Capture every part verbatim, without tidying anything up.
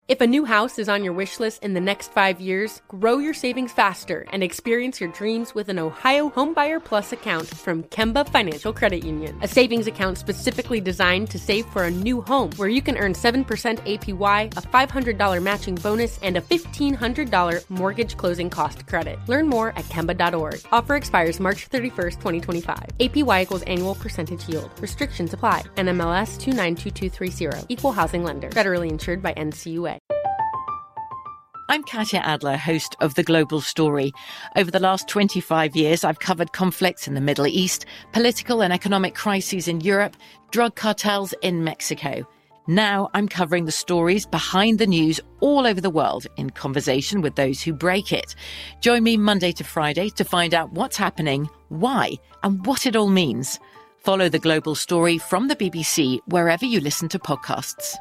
If a new house is on your wish list in the next five years, grow your savings faster and experience your dreams with an Ohio Homebuyer Plus account from Kemba Financial Credit Union. A savings account specifically designed to save for a new home where you can earn seven percent A P Y, a five hundred dollars matching bonus, and a fifteen hundred dollars mortgage closing cost credit. Learn more at Kemba dot org. Offer expires March thirty-first, twenty twenty-five. A P Y equals annual percentage yield. Restrictions apply. N M L S two nine two two three zero. Equal housing lender. Federally insured by N C U A. I'm Katya Adler, host of The Global Story. Over the last twenty-five years, I've covered conflicts in the Middle East, political and economic crises in Europe, drug cartels in Mexico. Now I'm covering the stories behind the news all over the world in conversation with those who break it. Join me Monday to Friday to find out what's happening, why, and what it all means. Follow The Global Story from the B B C wherever you listen to podcasts.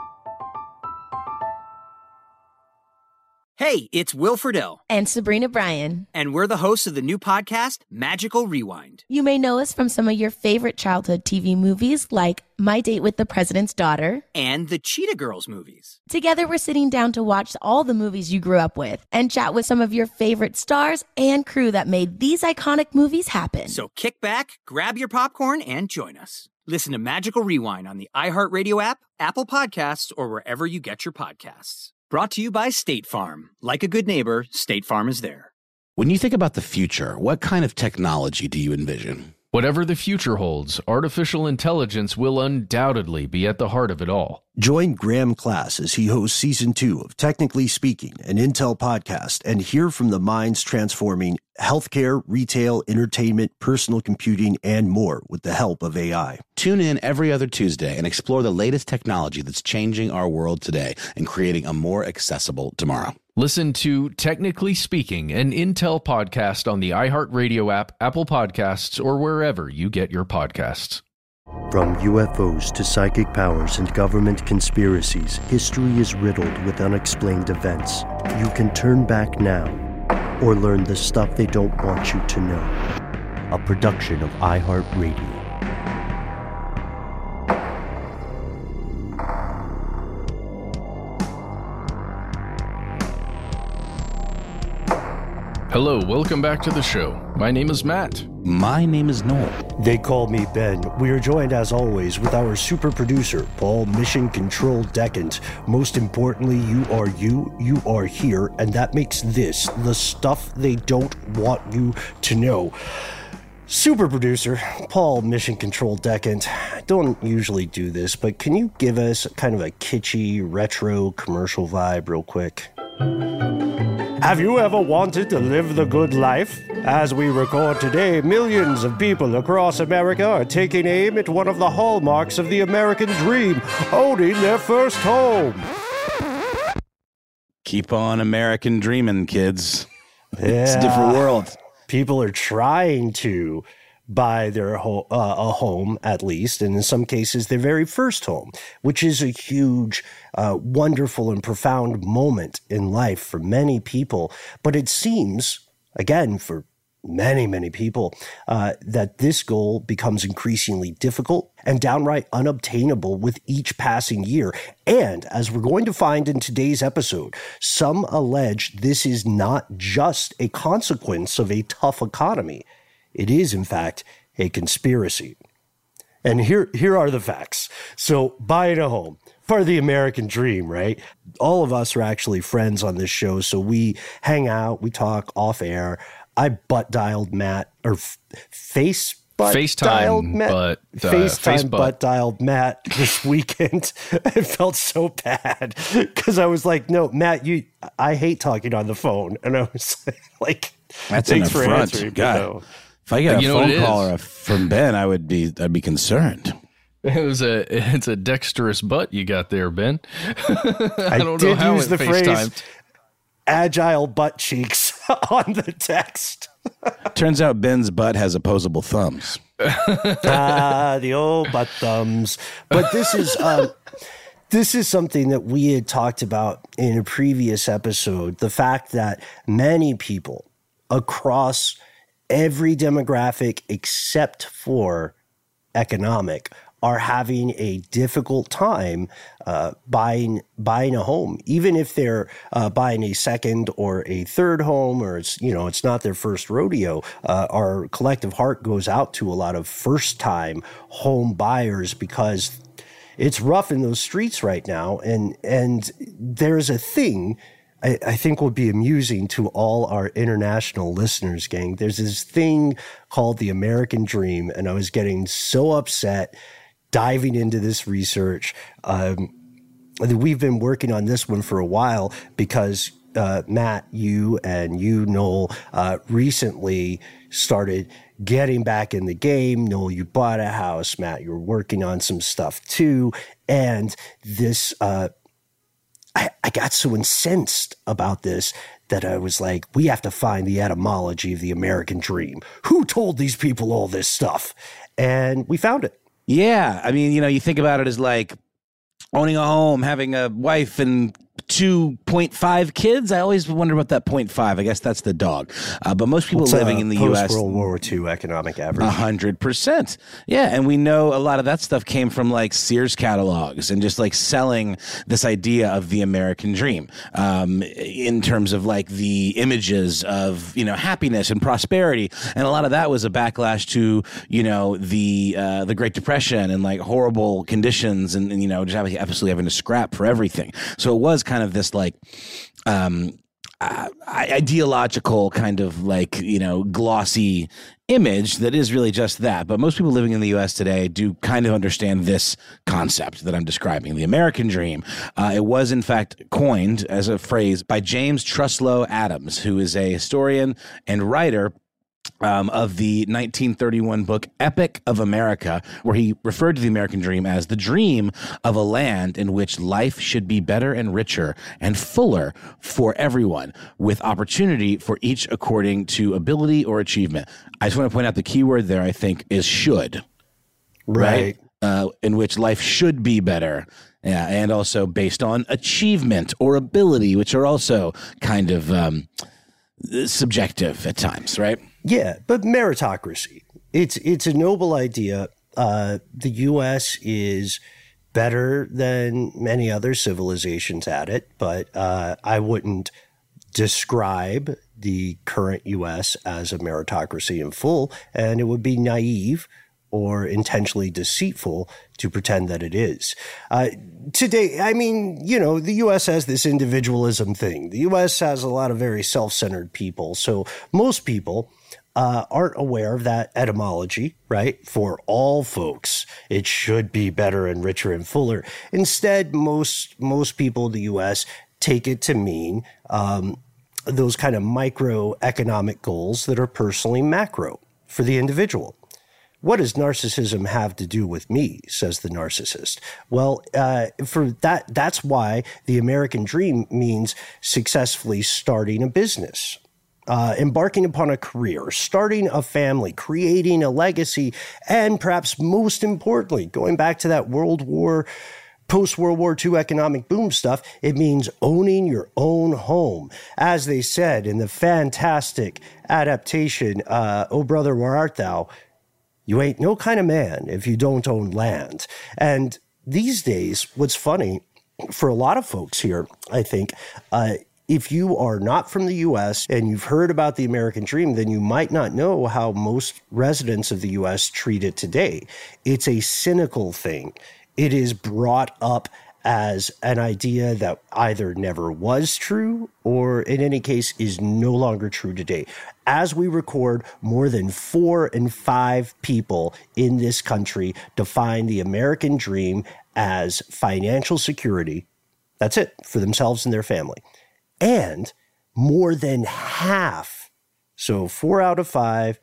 Hey, it's Will Friedle. And Sabrina Bryan. And we're the hosts of the new podcast, Magical Rewind. You may know us from some of your favorite childhood T V movies like My Date with the President's Daughter. And the Cheetah Girls movies. Together, we're sitting down to watch all the movies you grew up with and chat with some of your favorite stars and crew that made these iconic movies happen. So kick back, grab your popcorn, and join us. Listen to Magical Rewind on the iHeartRadio app, Apple Podcasts, or wherever you get your podcasts. Brought to you by State Farm. Like a good neighbor, State Farm is there. When you think about the future, what kind of technology do you envision? Whatever the future holds, artificial intelligence will undoubtedly be at the heart of it all. Join Graham Class as he hosts Season two of Technically Speaking, an Intel podcast, and hear from the minds transforming healthcare, retail, entertainment, personal computing, and more with the help of A I. Tune in every other Tuesday and explore the latest technology that's changing our world today and creating a more accessible tomorrow. Listen to Technically Speaking, an Intel podcast on the iHeartRadio app, Apple Podcasts, or wherever you get your podcasts. From U F Os to psychic powers and government conspiracies, history is riddled with unexplained events. You can turn back now or learn the stuff they don't want you to know. A production of iHeartRadio. Hello, welcome back to the show. My name is Matt. My name is Noel. They call me Ben. We are joined, as always, with our super producer, Paul Mission Control Decant. Most importantly, you are you, you are here, and that makes this the stuff they don't want you to know. Super producer, Paul Mission Control Decant. I don't usually do this, but can you give us kind of a kitschy, retro commercial vibe real quick? Have you ever wanted to live the good life? As we record today, millions of people across America are taking aim at one of the hallmarks of the American dream, owning their first home. Keep on American dreaming, kids. Yeah. It's a different world. People are trying to buy their ho- uh, a home, at least, and in some cases, their very first home, which is a huge, uh, wonderful, and profound moment in life for many people. But it seems, again, for many, many people, uh, that this goal becomes increasingly difficult and downright unobtainable with each passing year. And as we're going to find in today's episode, some allege this is not just a consequence of a tough economy. It is, in fact, a conspiracy. And here, here are the facts. So, buying a home, part of the American dream, right? All of us are actually friends on this show, so we hang out, we talk off air. I butt dialed Matt, or f- face butt FaceTime, dialed Matt. but uh, FaceTime face butt. butt dialed Matt this weekend. I felt so bad because I was like, "No, Matt, you. I hate talking on the phone," and I was like, "That's thanks an for affront. answering." God. No. If I get a You know phone call or a, from Ben, I would be I'd be concerned. It was a it's a dexterous butt you got there, Ben. I, I don't did know how use it the phrase FaceTimed. agile butt cheeks on the text. Turns out Ben's butt has opposable thumbs. Ah, the old butt thumbs. But this is um, this is something that we had talked about in a previous episode. The fact that many people across every demographic except for economic are having a difficult time uh, buying buying a home, even if they're uh, buying a second or a third home, or it's you know it's not their first rodeo. Uh, our collective heart goes out to a lot of first time home buyers because it's rough in those streets right now, and and there's a thing I, I think will be amusing to all our international listeners, gang. There's this thing called the American Dream, and I was getting so upset diving into this research. Um, we've been working on this one for a while because uh, Matt, you and you, Noel, uh, recently started getting back in the game. Noel, you bought a house. Matt, you're working on some stuff too. And this, uh, I, I got so incensed about this that I was like, we have to find the etymology of the American dream. Who told these people all this stuff? And we found it. Yeah. I mean, you know, you think about it as like owning a home, having a wife and two point five kids. I always wonder about that point five. I guess that's the dog. Uh, but most people What's living in the U S post-World War Two economic average. A hundred percent. Yeah. And we know a lot of that stuff came from like Sears catalogs and just like selling this idea of the American dream um, in terms of like the images of, you know, happiness and prosperity. And a lot of that was a backlash to, you know, the uh, the Great Depression and like horrible conditions and, and you know, just having, absolutely having to scrap for everything. So it was kind of this like um, uh, ideological kind of like, you know, glossy image that is really just that. But most people living in the U S today do kind of understand this concept that I'm describing, the American dream. Uh, it was, in fact, coined as a phrase by James Truslow Adams, who is a historian and writer Um, of the nineteen thirty-one book Epic of America, where he referred to the American dream as the dream of a land in which life should be better and richer and fuller for everyone, with opportunity for each according to ability or achievement. I just want to point out the key word there, I think, is should. Right. right? Uh, in which life should be better. Yeah, and also based on achievement or ability, which are also kind of um, subjective at times, right? Yeah, but meritocracy. It's it's a noble idea. Uh, the U S is better than many other civilizations at it, but uh, I wouldn't describe the current U S as a meritocracy in full, and it would be naive or intentionally deceitful to pretend that it is. Uh, today, I mean, you know, the U S has this individualism thing. The U S has a lot of very self-centered people, so most people Uh, aren't aware of that etymology, right? For all folks, it should be better and richer and fuller. Instead, most most people in the U S take it to mean um, those kind of microeconomic goals that are personally macro for the individual. What does narcissism have to do with me, says the narcissist? Well, uh, for that, that's why the American dream means successfully starting a business. Uh, embarking upon a career, starting a family, creating a legacy, and perhaps most importantly, going back to that World War, post-World War Two economic boom stuff, it means owning your own home. As they said in the fantastic adaptation, uh, Oh Brother, Where Art Thou? You ain't no kind of man if you don't own land. And these days, what's funny, for a lot of folks here, I think, uh, if you are not from the U S and you've heard about the American dream, then you might not know how most residents of the U S treat it today. It's a cynical thing. It is brought up as an idea that either never was true or in any case is no longer true today. As we record, more than four in five people in this country define the American dream as financial security. That's it, for themselves and their family. And more than half, so four out of five,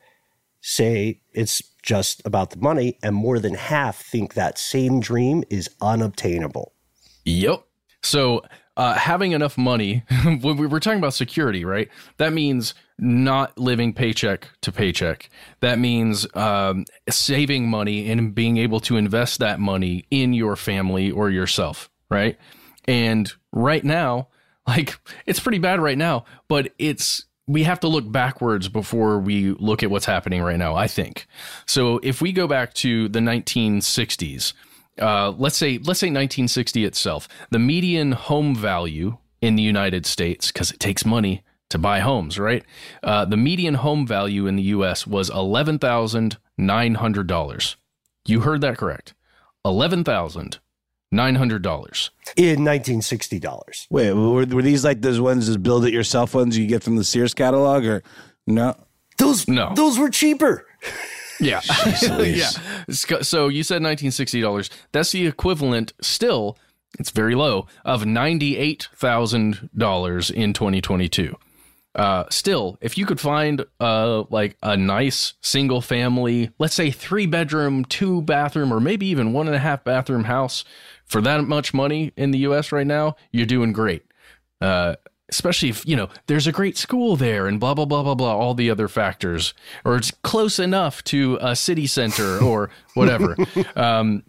say it's just about the money, and more than half think that same dream is unobtainable. Yep. So uh, having enough money, when we were talking about security, right? That means not living paycheck to paycheck. That means um, saving money and being able to invest that money in your family or yourself, right? And right now, like, it's pretty bad right now, but it's we have to look backwards before we look at what's happening right now, I think. So if we go back to the nineteen sixties, uh, let's say let's say nineteen sixty itself, the median home value in the United States, because it takes money to buy homes, right? Uh, the median home value in the U S was eleven thousand nine hundred dollars. You heard that correct. eleven thousand nine hundred dollars. In nineteen sixty dollars. Wait, were, were these like those ones, those build-it-yourself ones you get from the Sears catalog, or no? Those, no. Those were cheaper. Yeah. yeah. So you said nineteen sixty dollars. That's the equivalent still, it's very low, of ninety-eight thousand dollars in twenty twenty-two. Uh, still, if you could find uh, like a nice single family, let's say three bedroom, two bathroom, or maybe even one and a half bathroom house for that much money in the U S right now, you're doing great. Uh, especially if, you know, there's a great school there and blah, blah, blah, blah, blah, all the other factors, or it's close enough to a city center or whatever. um,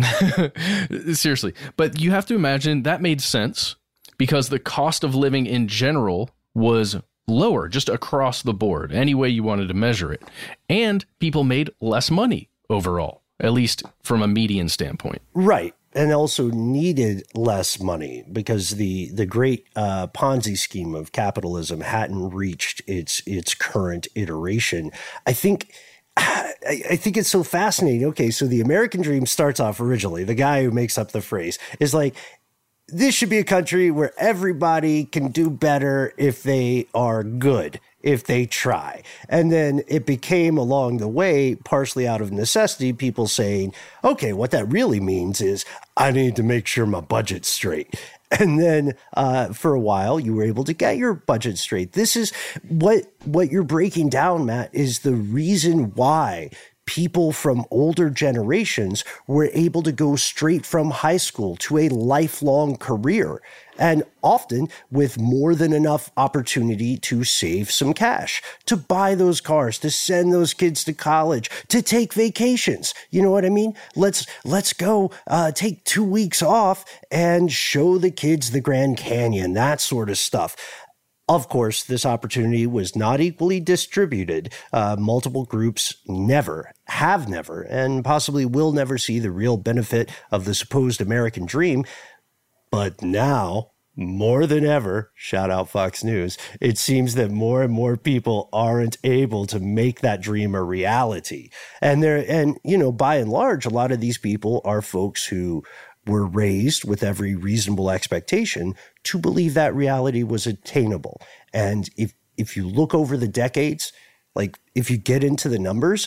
seriously. But you have to imagine that made sense because the cost of living in general was lower just across the board, any way you wanted to measure it. And people made less money overall, at least from a median standpoint. Right. And also needed less money because the the great uh, Ponzi scheme of capitalism hadn't reached its its current iteration. I think I, I think it's so fascinating. Okay, so the American dream starts off originally. The guy who makes up the phrase is like, this should be a country where everybody can do better if they are good, if they try. And then it became along the way, partially out of necessity, people saying, okay, what that really means is I need to make sure my budget's straight. And then uh, for a while, you were able to get your budget straight. This is what what you're breaking down, Matt, is the reason why people from older generations were able to go straight from high school to a lifelong career, and often with more than enough opportunity to save some cash, to buy those cars, to send those kids to college, to take vacations. You know what I mean? Let's let's go uh, take two weeks off and show the kids the Grand Canyon, that sort of stuff. Of course, this opportunity was not equally distributed. Uh, multiple groups never, have never, and possibly will never see the real benefit of the supposed American dream. But now, more than ever, shout out Fox News, it seems that more and more people aren't able to make that dream a reality. And there, and you know, by and large, a lot of these people are folks who were raised with every reasonable expectation to believe that reality was attainable. And if if you look over the decades, like if you get into the numbers,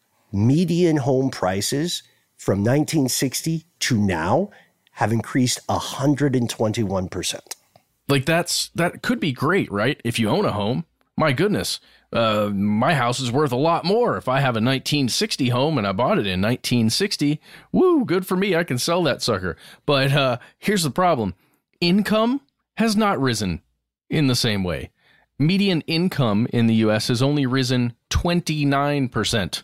median home prices from nineteen sixty to now have increased one hundred twenty-one percent. Like that's that could be great, right? If you own a home, my goodness, uh, my house is worth a lot more. If I have a nineteen sixty home and I bought it in nineteen sixty, woo, good for me. I can sell that sucker. But uh, here's the problem. Income has not risen in the same way. Median income in the U S has only risen twenty-nine percent.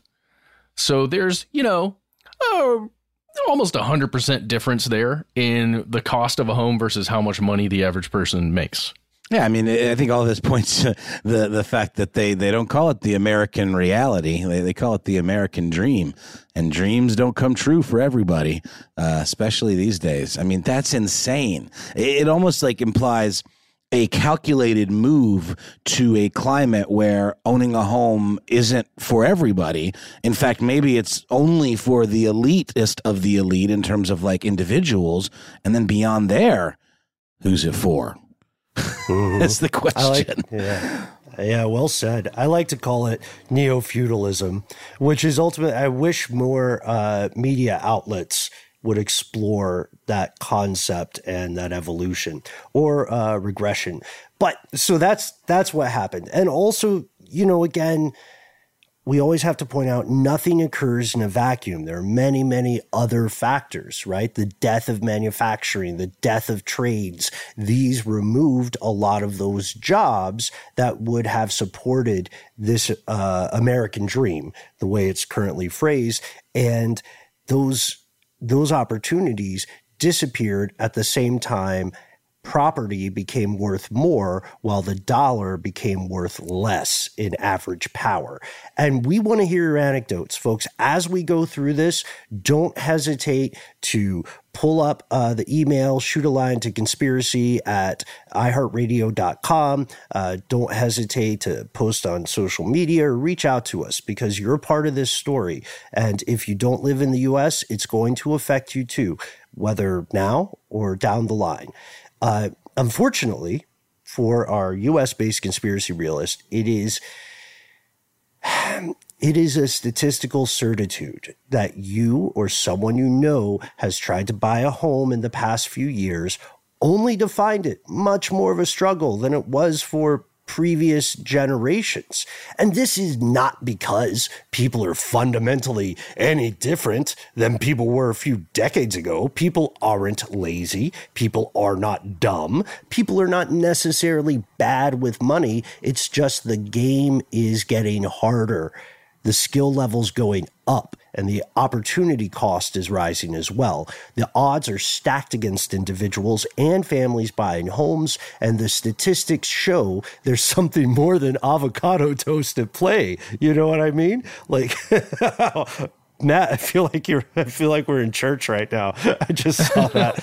So there's, you know, uh, almost a one hundred percent difference there in the cost of a home versus how much money the average person makes. Yeah, I mean, I think all of this points to the, the fact that they, they don't call it the American reality. They, they call it the American dream. And dreams don't come true for everybody, uh, especially these days. I mean, that's insane. It, it almost like implies a calculated move to a climate where owning a home isn't for everybody. In fact, maybe it's only for the elitist of the elite in terms of like individuals. And then beyond there, who's it for? Mm-hmm. That's the question. I like, yeah. Yeah, well said. I like to call it neo-feudalism, which is ultimately, I wish more uh, media outlets would explore that concept and that evolution or uh, regression. But so that's that's what happened. And also, you know, again, we always have to point out nothing occurs in a vacuum. There are many, many other factors, right? The death of manufacturing, the death of trades. These removed a lot of those jobs that would have supported this uh, American dream, the way it's currently phrased. And those, those opportunities disappeared at the same time property became worth more while the dollar became worth less in average power. And we want to hear your anecdotes, folks. As we go through this, don't hesitate to pull up uh, the email, shoot a line to conspiracy at i heart radio dot com. Uh, don't hesitate to post on social media or reach out to us because you're part of this story. And if you don't live in the U S, it's going to affect you too, whether now or down the line. Uh, unfortunately, for our U S-based conspiracy realist, it is it is a statistical certitude that you or someone you know has tried to buy a home in the past few years, only to find it much more of a struggle than it was for previous generations. And this is not because people are fundamentally any different than people were a few decades ago. People aren't lazy. People are not dumb. People are not necessarily bad with money. It's just the game is getting harder. The skill level's going up and the opportunity cost is rising as well. The odds are stacked against individuals and families buying homes, and the statistics show there's something more than avocado toast at play. You know what I mean? Like, Matt, I feel like you're. I feel like we're in church right now. I just saw that.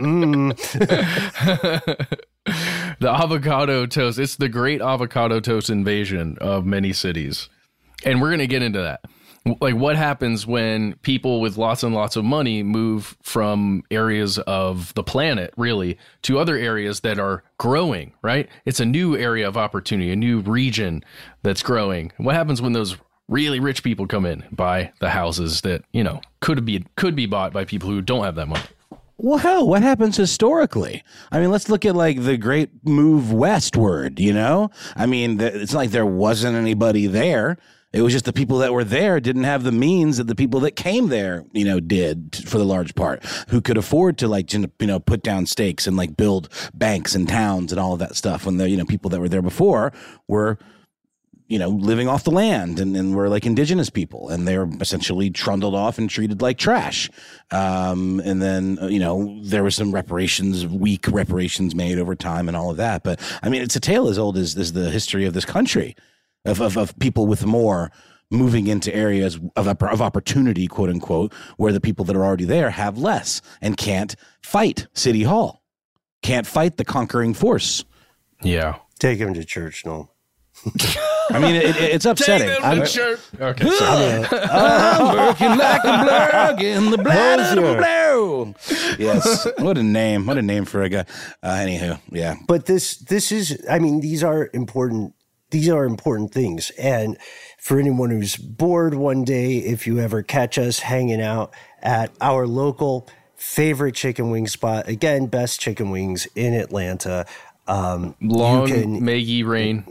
The avocado toast. It's the great avocado toast invasion of many cities. And we're going to get into that. Like, what happens when people with lots and lots of money move from areas of the planet, really, to other areas that are growing, right? It's a new area of opportunity, a new region that's growing. What happens when those really rich people come in, buy the houses that, you know, could be could be bought by people who don't have that money? Well, hell, what happens historically? I mean, let's look at like the great move westward, you know? I mean, it's not like there wasn't anybody there. It was just the people that were there didn't have the means that the people that came there, you know, did for the large part, who could afford to like, you know, put down stakes and like build banks and towns and all of that stuff. When the, you know, people that were there before were, you know, living off the land and, and were like indigenous people, and they were essentially trundled off and treated like trash. Um, and then, uh, you know, there was some reparations, weak reparations made over time and all of that. But I mean, it's a tale as old as, as the history of this country. Of, of of people with more moving into areas of of opportunity, quote unquote, where the people that are already there have less and can't fight City Hall, can't fight the conquering force. Yeah, take him to church, no. I mean, it, it, it's upsetting. Take them to church. Okay, sorry. I'm working like a blur in the blood of the blue. Yes, what a name! What a name for a guy. Uh, anywho, yeah. But this this is, I mean, these are important. These are important things. And for anyone who's bored one day, if you ever catch us hanging out at our local favorite chicken wing spot, again, best chicken wings in Atlanta. Um, Long can, may ye reign.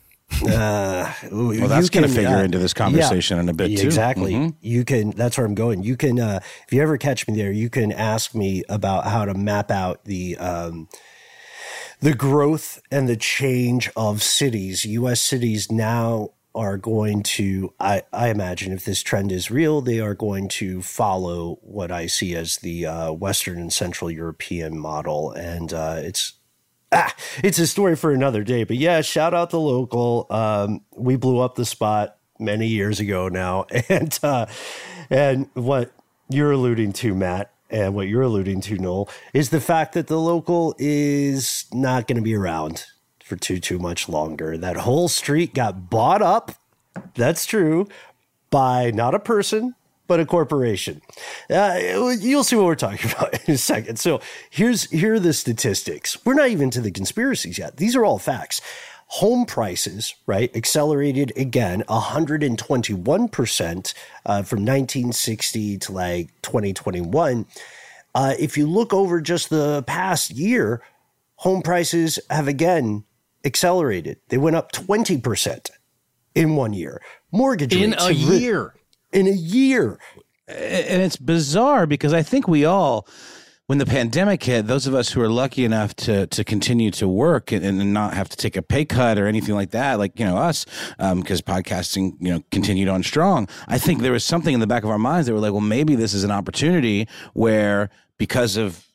Uh, well, that's going to figure uh, into this conversation yeah, in a bit too. Exactly. Mm-hmm. You can, that's where I'm going. You can, uh, if you ever catch me there, you can ask me about how to map out the, um, the growth and the change of cities. U S cities now are going to, I, I imagine if this trend is real, they are going to follow what I see as the uh, Western and Central European model. And uh, it's, ah, it's a story for another day. But yeah, shout out the local. Um, we blew up the spot many years ago now. And, uh, and what you're alluding to, Matt, and what you're alluding to, Noel, is the fact that the local is not going to be around for too, too much longer. That whole street got bought up, that's true, by not a person, but a corporation. Uh, you'll see what we're talking about in a second. So here's here are the statistics. We're not even to the conspiracies yet. These are all facts. Home prices, right, accelerated again one hundred twenty-one percent uh, from nineteen sixty to like twenty twenty-one. Uh, if you look over just the past year, home prices have again accelerated. They went up twenty percent in one year. Mortgage in rates. a year. In a year. And it's bizarre because I think we all, when the pandemic hit, those of us who are lucky enough to to continue to work and, and not have to take a pay cut or anything like that, like, you know, us, because um, podcasting, you know, continued on strong. I think there was something in the back of our minds that were like, well, maybe this is an opportunity where, because of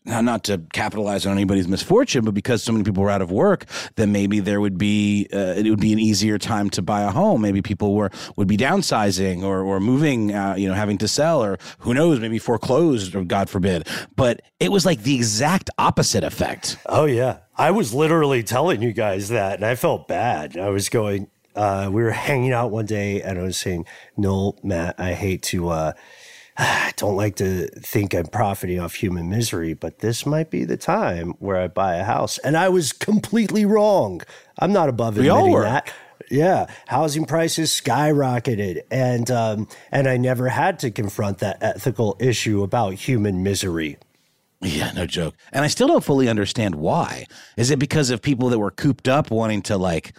not to capitalize on anybody's misfortune, but because so many people were out of work, then maybe there would be uh, it would be an easier time to buy a home. Maybe people were would be downsizing or or moving, uh, you know, having to sell, or who knows, maybe foreclosed, or God forbid. But it was like the exact opposite effect. Oh yeah, I was literally telling you guys that, and I felt bad. I was going. Uh, we were hanging out one day, and I was saying, "No, Matt, I hate to." Uh, I don't like to think I'm profiting off human misery, but this might be the time where I buy a house. And I was completely wrong. I'm not above we all admitting were. that. Yeah, housing prices skyrocketed, and um, and I never had to confront that ethical issue about human misery. Yeah, no joke. And I still don't fully understand why. Is it because of people that were cooped up wanting to like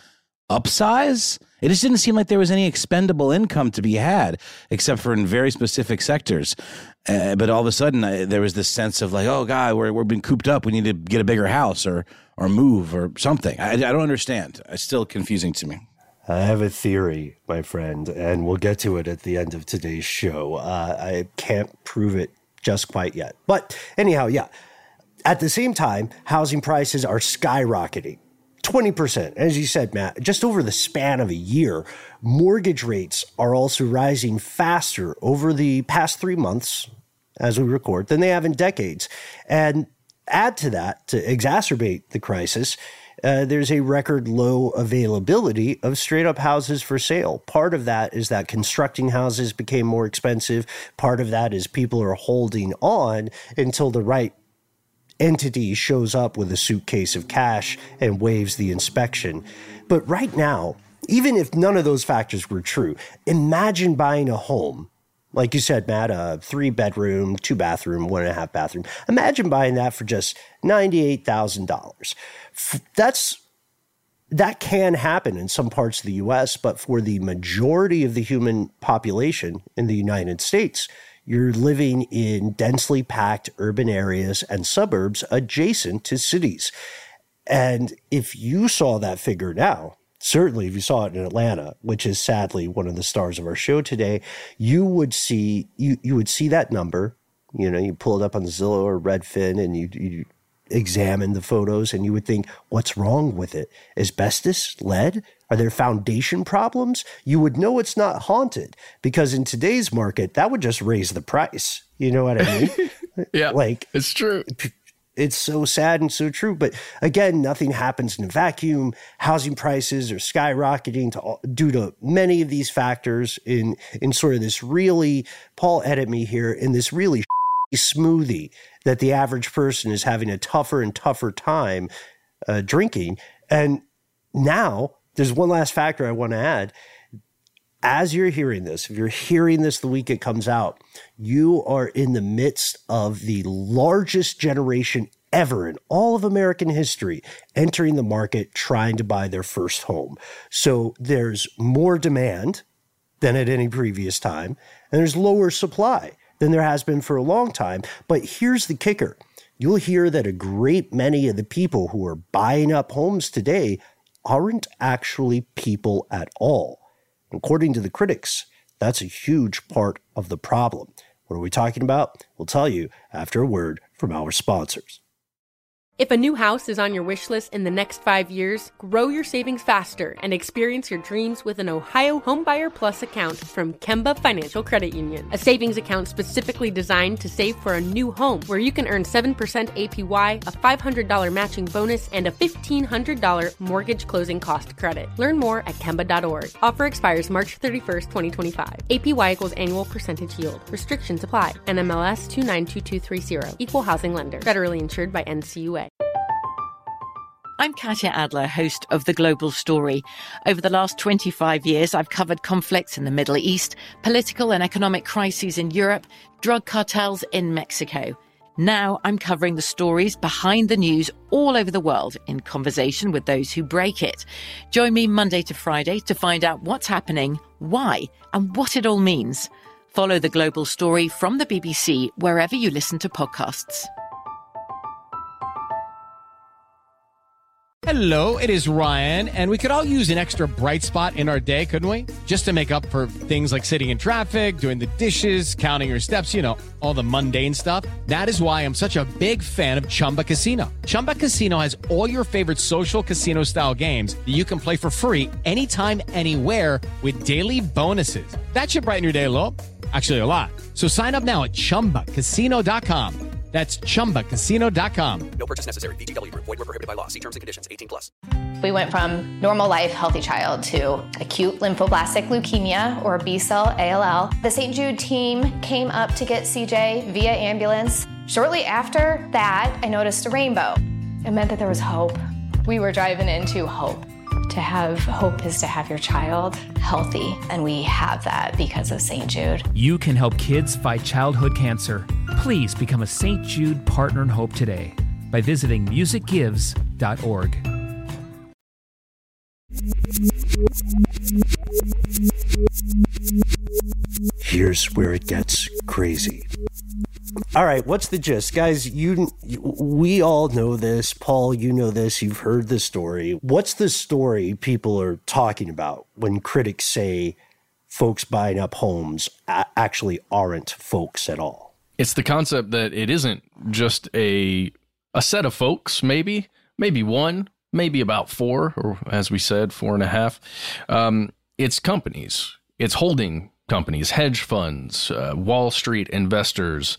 upsize? It just didn't seem like there was any expendable income to be had, except for in very specific sectors. Uh, but all of a sudden, uh, there was this sense of like, oh, God, we're we're being cooped up. We need to get a bigger house or or move or something. I, I don't understand. It's still confusing to me. I have a theory, my friend, and we'll get to it at the end of today's show. Uh, I can't prove it just quite yet. But anyhow, yeah. At the same time, housing prices are skyrocketing. twenty percent, as you said, Matt, just over the span of a year. Mortgage rates are also rising faster over the past three months as we record than they have in decades. And add to that, to exacerbate the crisis, uh, there's a record low availability of straight up houses for sale. Part of that is that constructing houses became more expensive. Part of that is people are holding on until the right entity shows up with a suitcase of cash and waives the inspection. But right now, even if none of those factors were true, imagine buying a home. Like you said, Matt, a three bedroom, two bathroom, one and a half bathroom. Imagine buying that for just ninety-eight thousand dollars. That's, that can happen in some parts of the U S, but for the majority of the human population in the United States, you're living in densely packed urban areas and suburbs adjacent to cities. And if you saw that figure now, certainly if you saw it in Atlanta, which is sadly one of the stars of our show today, you would see you you would see that number. You know, you pull it up on Zillow or Redfin and you, you examine the photos and you would think, what's wrong with it? Asbestos? Lead? Are there foundation problems? You would know it's not haunted because in today's market, that would just raise the price. You know what I mean? Yeah, like it's true. It's so sad and so true. But again, nothing happens in a vacuum. Housing prices are skyrocketing to, due to many of these factors in, in sort of this really, Paul, edit me here, in this really smoothie that the average person is having a tougher and tougher time uh, drinking. And now there's one last factor I want to add. As you're hearing this, if you're hearing this the week it comes out, you are in the midst of the largest generation ever in all of American history entering the market trying to buy their first home. So there's more demand than at any previous time, and there's lower supply than there has been for a long time. But here's the kicker. You'll hear that a great many of the people who are buying up homes today aren't actually people at all. According to the critics, that's a huge part of the problem. What are we talking about? We'll tell you after a word from our sponsors. If a new house is on your wish list in the next five years, grow your savings faster and experience your dreams with an Ohio Homebuyer Plus account from Kemba Financial Credit Union. A savings account specifically designed to save for a new home where you can earn seven percent A P Y, a five hundred dollars matching bonus, and a fifteen hundred dollars mortgage closing cost credit. Learn more at Kemba dot org. Offer expires March thirty-first, twenty twenty-five. A P Y equals annual percentage yield. Restrictions apply. N M L S two nine two two three zero. Equal housing lender. Federally insured by N C U A. I'm Katya Adler, host of The Global Story. Over the last twenty-five years, I've covered conflicts in the Middle East, political and economic crises in Europe, drug cartels in Mexico. Now I'm covering the stories behind the news all over the world in conversation with those who break it. Join me Monday to Friday to find out what's happening, why, and what it all means. Follow The Global Story from the B B C wherever you listen to podcasts. Hello, it is Ryan, and we could all use an extra bright spot in our day, couldn't we? Just to make up for things like sitting in traffic, doing the dishes, counting your steps, you know, all the mundane stuff. That is why I'm such a big fan of Chumba Casino. Chumba Casino has all your favorite social casino-style games that you can play for free anytime, anywhere with daily bonuses. That should brighten your day a little. Actually, a lot. So sign up now at chumba casino dot com. That's chumba casino dot com. No purchase necessary. V G W Group. Void where prohibited by law. See terms and conditions. eighteen plus. We went from normal life, healthy child to acute lymphoblastic leukemia, or B-cell A L L. The Saint Jude team came up to get C J via ambulance. Shortly after that, I noticed a rainbow. It meant that there was hope. We were driving into hope. To have hope is to have your child healthy, and we have that because of Saint Jude. You can help kids fight childhood cancer. Please become a Saint Jude Partner in Hope today by visiting music gives dot org. Here's where it gets crazy. All right, what's the gist? Guys, you we all know this. Paul, you know this. You've heard the story. What's the story people are talking about when critics say folks buying up homes actually aren't folks at all? It's the concept that it isn't just a a set of folks, maybe, maybe one, maybe about four, or as we said, four and a half. Um, it's companies. It's holding companies, hedge funds, uh, Wall Street investors,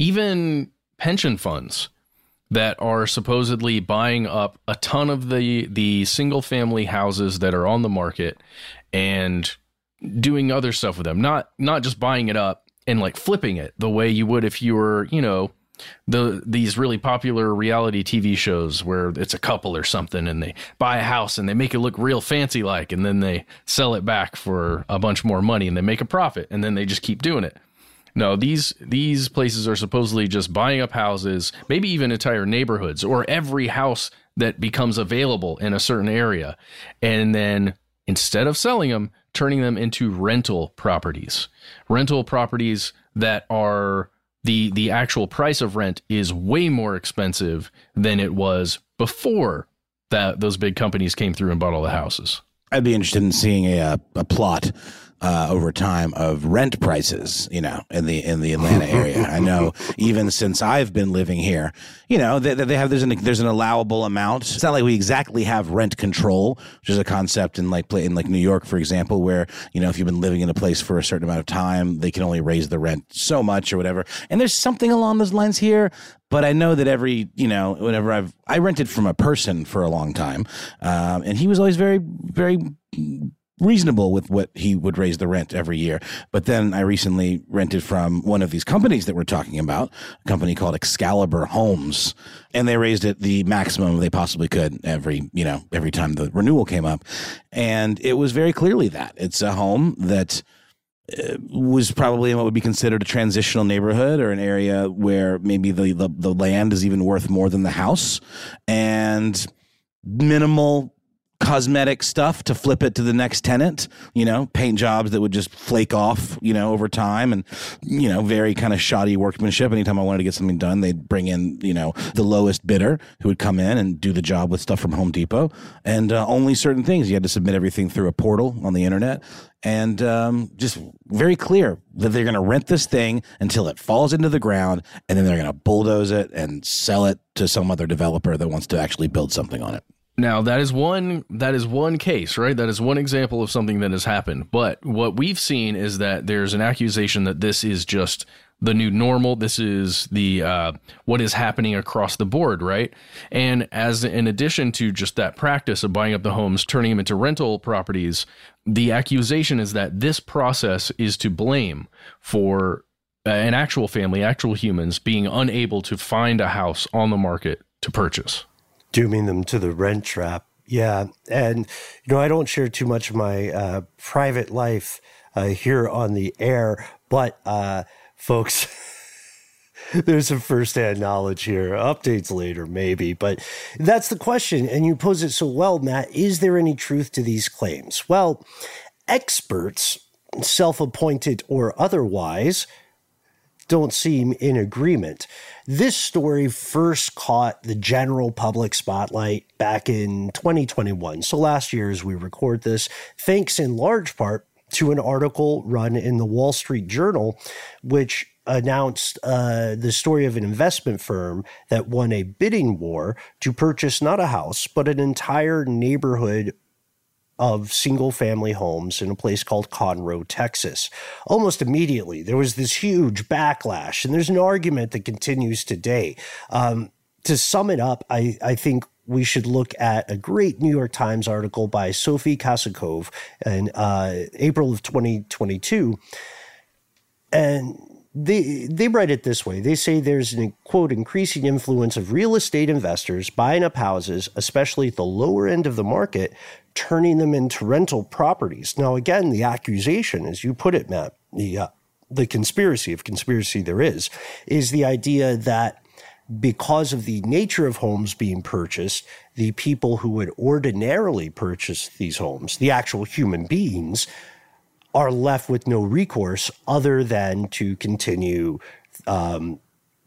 even pension funds that are supposedly buying up a ton of the the single family houses that are on the market and doing other stuff with them. Not not just buying it up and like flipping it the way you would if you were, you know, the these really popular reality T V shows where it's a couple or something and they buy a house and they make it look real fancy like, and then they sell it back for a bunch more money and they make a profit and then they just keep doing it. No, these these places are supposedly just buying up houses, maybe even entire neighborhoods or every house that becomes available in a certain area. And then instead of selling them, turning them into rental properties, rental properties that are The the actual price of rent is way more expensive than it was before that those big companies came through and bought all the houses. I'd be interested in seeing a a plot uh, over time of rent prices, you know, in the in the Atlanta area. I know even since I've been living here, you know, they, they have there's an there's an allowable amount. It's not like we exactly have rent control, which is a concept in like in like New York, for example, where, you know, if you've been living in a place for a certain amount of time, they can only raise the rent so much or whatever. And there's something along those lines here. But I know that every, you know, whenever I've, I rented from a person for a long time, um, and he was always very, very reasonable with what he would raise the rent every year. But then I recently rented from one of these companies that we're talking about, a company called Excalibur Homes, and they raised it the maximum they possibly could every, you know, every time the renewal came up. And it was very clearly that it's a home that was probably in what would be considered a transitional neighborhood or an area where maybe the, the, the land is even worth more than the house, and minimal cosmetic stuff to flip it to the next tenant, you know, paint jobs that would just flake off, you know, over time, and, you know, very kind of shoddy workmanship. Anytime I wanted to get something done, they'd bring in, you know, the lowest bidder who would come in and do the job with stuff from Home Depot, and uh, only certain things. You had to submit everything through a portal on the internet, and um, just very clear that they're going to rent this thing until it falls into the ground, and then they're going to bulldoze it and sell it to some other developer that wants to actually build something on it. Now, that is one that is one case, right? That is one example of something that has happened. But what we've seen is that there's an accusation that this is just the new normal. This is the uh, what is happening across the board, right? And as in addition to just that practice of buying up the homes, turning them into rental properties, the accusation is that this process is to blame for uh, an actual family, actual humans being unable to find a house on the market to purchase. Dooming them to the rent trap. Yeah. And, you know, I don't share too much of my uh, private life uh, here on the air, but uh, folks, there's some firsthand knowledge here. Updates later, maybe. But that's the question. And you pose it so well, Matt. Is there any truth to these claims? Well, experts, self-appointed or otherwise, don't seem in agreement. This story first caught the general public spotlight back in twenty twenty-one. So last year as we record this, thanks in large part to an article run in the Wall Street Journal, which announced uh, the story of an investment firm that won a bidding war to purchase not a house, but an entire neighborhood of single-family homes in a place called Conroe, Texas. Almost immediately, there was this huge backlash, and there's an argument that continues today. Um, to sum it up, I, I think we should look at a great New York Times article by Sophie Kasakov in uh, April of twenty twenty-two, and They they write it this way. They say there's an, quote, increasing influence of real estate investors buying up houses, especially at the lower end of the market, turning them into rental properties. Now, again, the accusation, as you put it, Matt, the, uh, the conspiracy, if conspiracy there is, is the idea that because of the nature of homes being purchased, the people who would ordinarily purchase these homes, the actual human beings, are left with no recourse other than to continue um,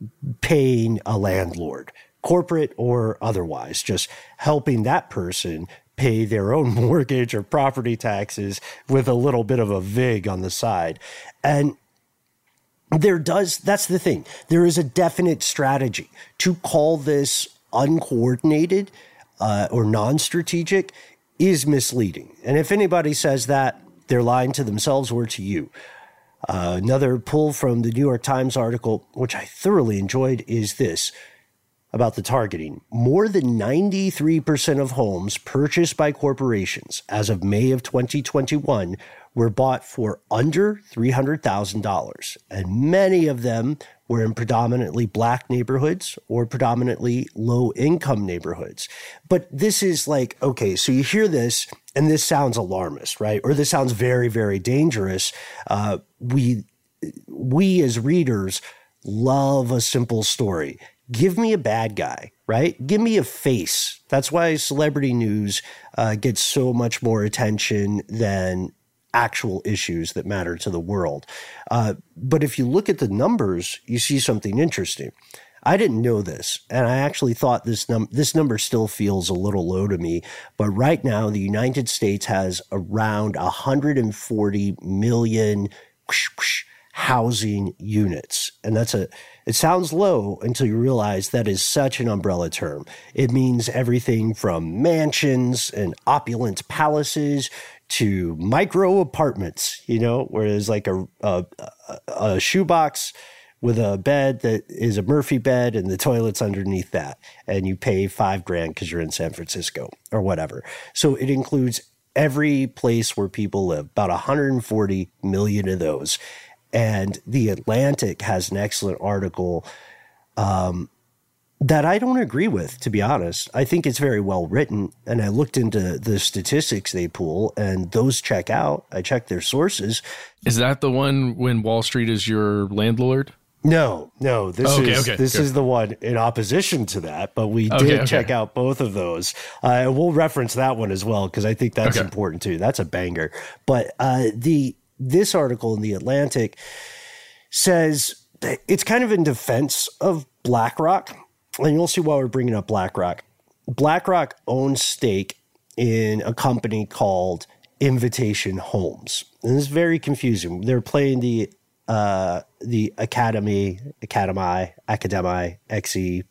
paying a landlord, corporate or otherwise, just helping that person pay their own mortgage or property taxes with a little bit of a vig on the side. And there does, that's the thing. There is a definite strategy. To call this uncoordinated uh, or non-strategic is misleading. And if anybody says that, they're lying to themselves or to you. Uh, another pull from the New York Times article, which I thoroughly enjoyed, is this about the targeting. More than ninety-three percent of homes purchased by corporations as of May of twenty twenty-one were bought for under three hundred thousand dollars, and many of them were in predominantly black neighborhoods or predominantly low-income neighborhoods. But this is like, okay, so you hear this, and this sounds alarmist, right? Or this sounds very, very dangerous. Uh, we, we as readers love a simple story. Give me a bad guy, right? Give me a face. That's why celebrity news uh, gets so much more attention than actual issues that matter to the world. Uh, but if you look at the numbers, you see something interesting. I didn't know this, and I actually thought this num- this number still feels a little low to me. But right now, the United States has around one hundred forty million whoosh, whoosh, housing units. And that's a, it sounds low until you realize that is such an umbrella term. It means everything from mansions and opulent palaces to micro apartments, you know, where there's like a, a, a shoebox with a bed that is a Murphy bed and the toilet's underneath that. And you pay five grand because you're in San Francisco or whatever. So it includes every place where people live, about one hundred forty million of those. And The Atlantic has an excellent article um, that I don't agree with, to be honest. I think it's very well written, and I looked into the statistics they pull, and those check out. I checked their sources. Is that the one when Wall Street is your landlord? No, no. This okay, is okay, this good. is the one in opposition to that, but we Okay, did okay. check out both of those. Uh, we'll reference that one as well because I think that's Okay. important too. That's a banger. But uh, the this article in The Atlantic says that it's kind of in defense of BlackRock, and you'll see why we're bringing up BlackRock. BlackRock owns stake in a company called Invitation Homes, and this is very confusing. They're playing the uh, the Academy, Academy, Academy, X E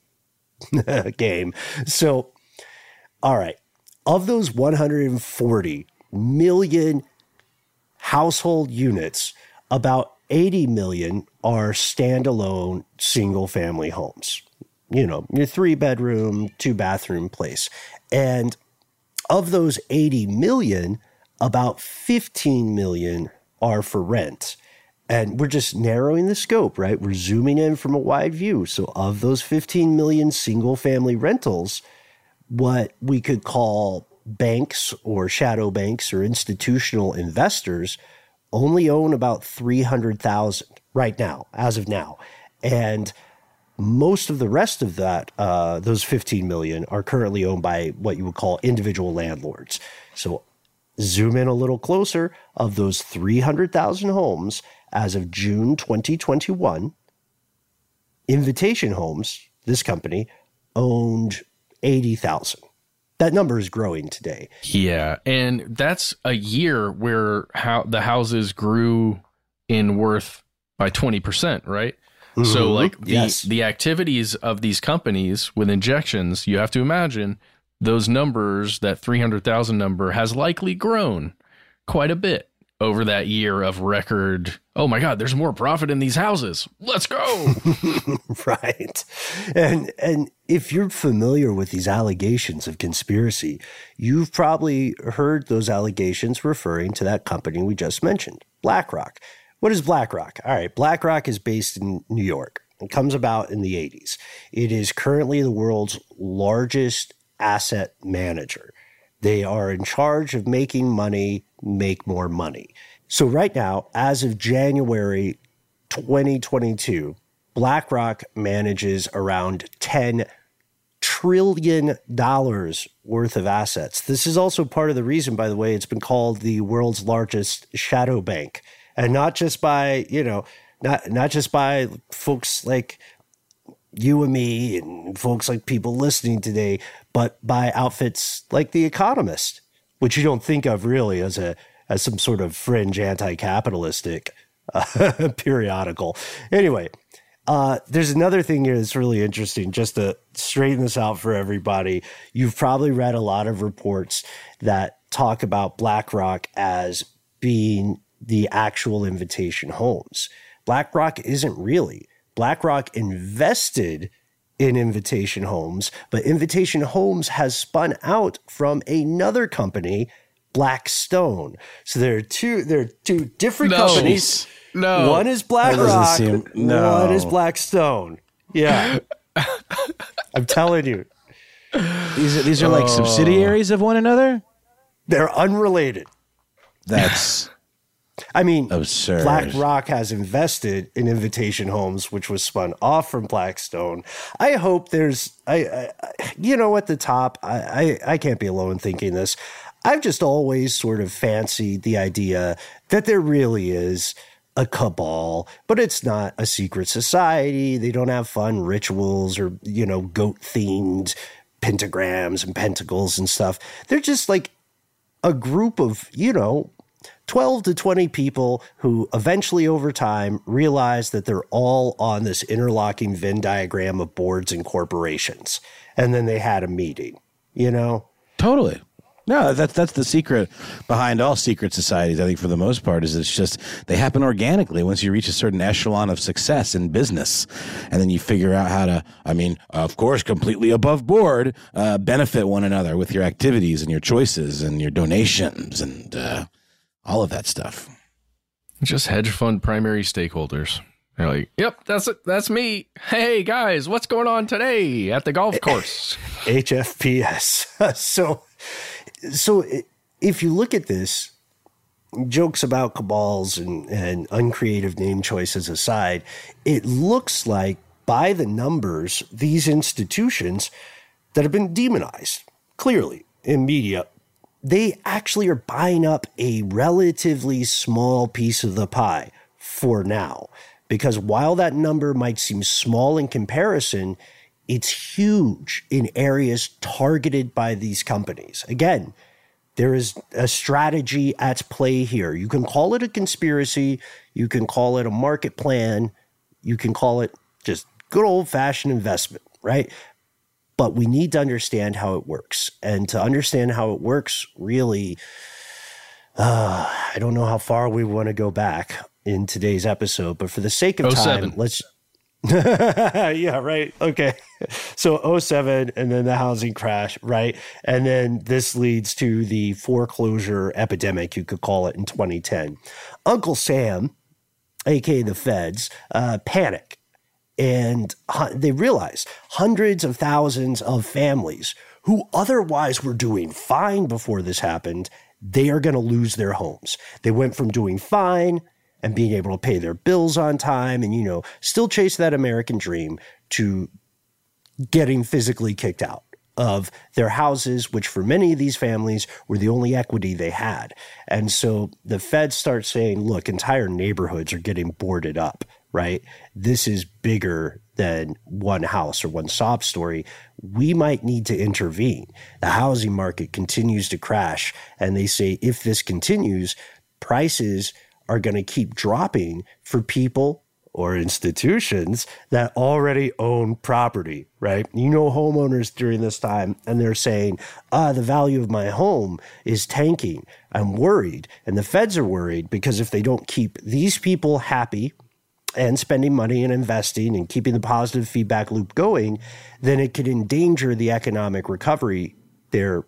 game. So, all right, of those one hundred forty million household units, about eighty million are standalone single family homes. You know, your three bedroom, two bathroom place. And of those eighty million, about fifteen million are for rent. And we're just narrowing the scope, right? We're zooming in from a wide view. So of those fifteen million single family rentals, what we could call banks or shadow banks or institutional investors only own about three hundred thousand right now, as of now. And most of the rest of that, uh, those fifteen million, are currently owned by what you would call individual landlords. So zoom in a little closer. Of those three hundred thousand homes, as of June twenty twenty-one, Invitation Homes, this company, owned eighty thousand. That number is growing today. Yeah, and that's a year where how the houses grew in worth by twenty percent, right? Mm-hmm. So like the, yes. the activities of these companies with injections, you have to imagine those numbers, that three hundred thousand number has likely grown quite a bit over that year of record. Oh my God, there's more profit in these houses. Let's go. Right. And and if you're familiar with these allegations of conspiracy, you've probably heard those allegations referring to that company we just mentioned, BlackRock. What is BlackRock? All right, BlackRock is based in New York. It comes about in the eighties. It is currently the world's largest asset manager. They are in charge of making money make more money. So right now, as of January twenty twenty-two, BlackRock manages around ten trillion dollars worth of assets. This is also part of the reason, by the way, it's been called the world's largest shadow bank. And not just by, you know, not not just by folks like you and me and folks like people listening today, but by outfits like The Economist, which you don't think of really as a as some sort of fringe anti-capitalistic uh, periodical. Anyway, uh, there's another thing here that's really interesting, just to straighten this out for everybody. You've probably read a lot of reports that talk about BlackRock as being the actual Invitation Homes. BlackRock isn't really. BlackRock invested in Invitation Homes, but Invitation Homes has spun out from another company, Blackstone. So there are two there are two different no. companies. No. One is BlackRock, seem, no. one is Blackstone. Yeah. I'm telling you. These are, these are like oh. subsidiaries of one another? They're unrelated. That's I mean, absurd. BlackRock has invested in Invitation Homes, which was spun off from Blackstone. I hope there's, I, I you know, at the top, I, I, I can't be alone thinking this. I've just always sort of fancied the idea that there really is a cabal, but it's not a secret society. They don't have fun rituals or, you know, goat-themed pentagrams and pentacles and stuff. They're just like a group of, you know, twelve to twenty people who eventually over time realize that they're all on this interlocking Venn diagram of boards and corporations. And then they had a meeting, you know? Totally. No, that's that's the secret behind all secret societies, I think, for the most part, is it's just they happen organically once you reach a certain echelon of success in business. And then you figure out how to, I mean, of course, completely above board, uh, benefit one another with your activities and your choices and your donations and uh, all of that stuff. Just hedge fund primary stakeholders. They're like, yep, that's it. That's me. Hey, guys, what's going on today at the golf course? H F P S. so... So if you look at this, jokes about cabals and, and uncreative name choices aside, it looks like by the numbers, these institutions that have been demonized, clearly in media, they actually are buying up a relatively small piece of the pie for now. Because while that number might seem small in comparison, it's huge in areas targeted by these companies. Again, there is a strategy at play here. You can call it a conspiracy. You can call it a market plan. You can call it just good old-fashioned investment, right? But we need to understand how it works. And to understand how it works, really, uh, I don't know how far we want to go back in today's episode, but for the sake of oh time, seven. let's... yeah, right. Okay. So oh seven and then the housing crash, right? And then this leads to the foreclosure epidemic, you could call it, in twenty ten. Uncle Sam, A K A the feds, uh, panic. And hu- they realize hundreds of thousands of families who otherwise were doing fine before this happened, they are going to lose their homes. They went from doing fine and being able to pay their bills on time and, you know, still chase that American dream, to getting physically kicked out of their houses, which for many of these families were the only equity they had. And so the feds start saying, look, entire neighborhoods are getting boarded up right? This is bigger than one house or one sob story. We might need to intervene. The housing market continues to crash. And they say if this continues, prices are going to keep dropping for people or institutions that already own property, right? You know, homeowners during this time, and they're saying, ah, the value of my home is tanking. I'm worried. And the feds are worried because if they don't keep these people happy and spending money and investing and keeping the positive feedback loop going, then it could endanger the economic recovery they're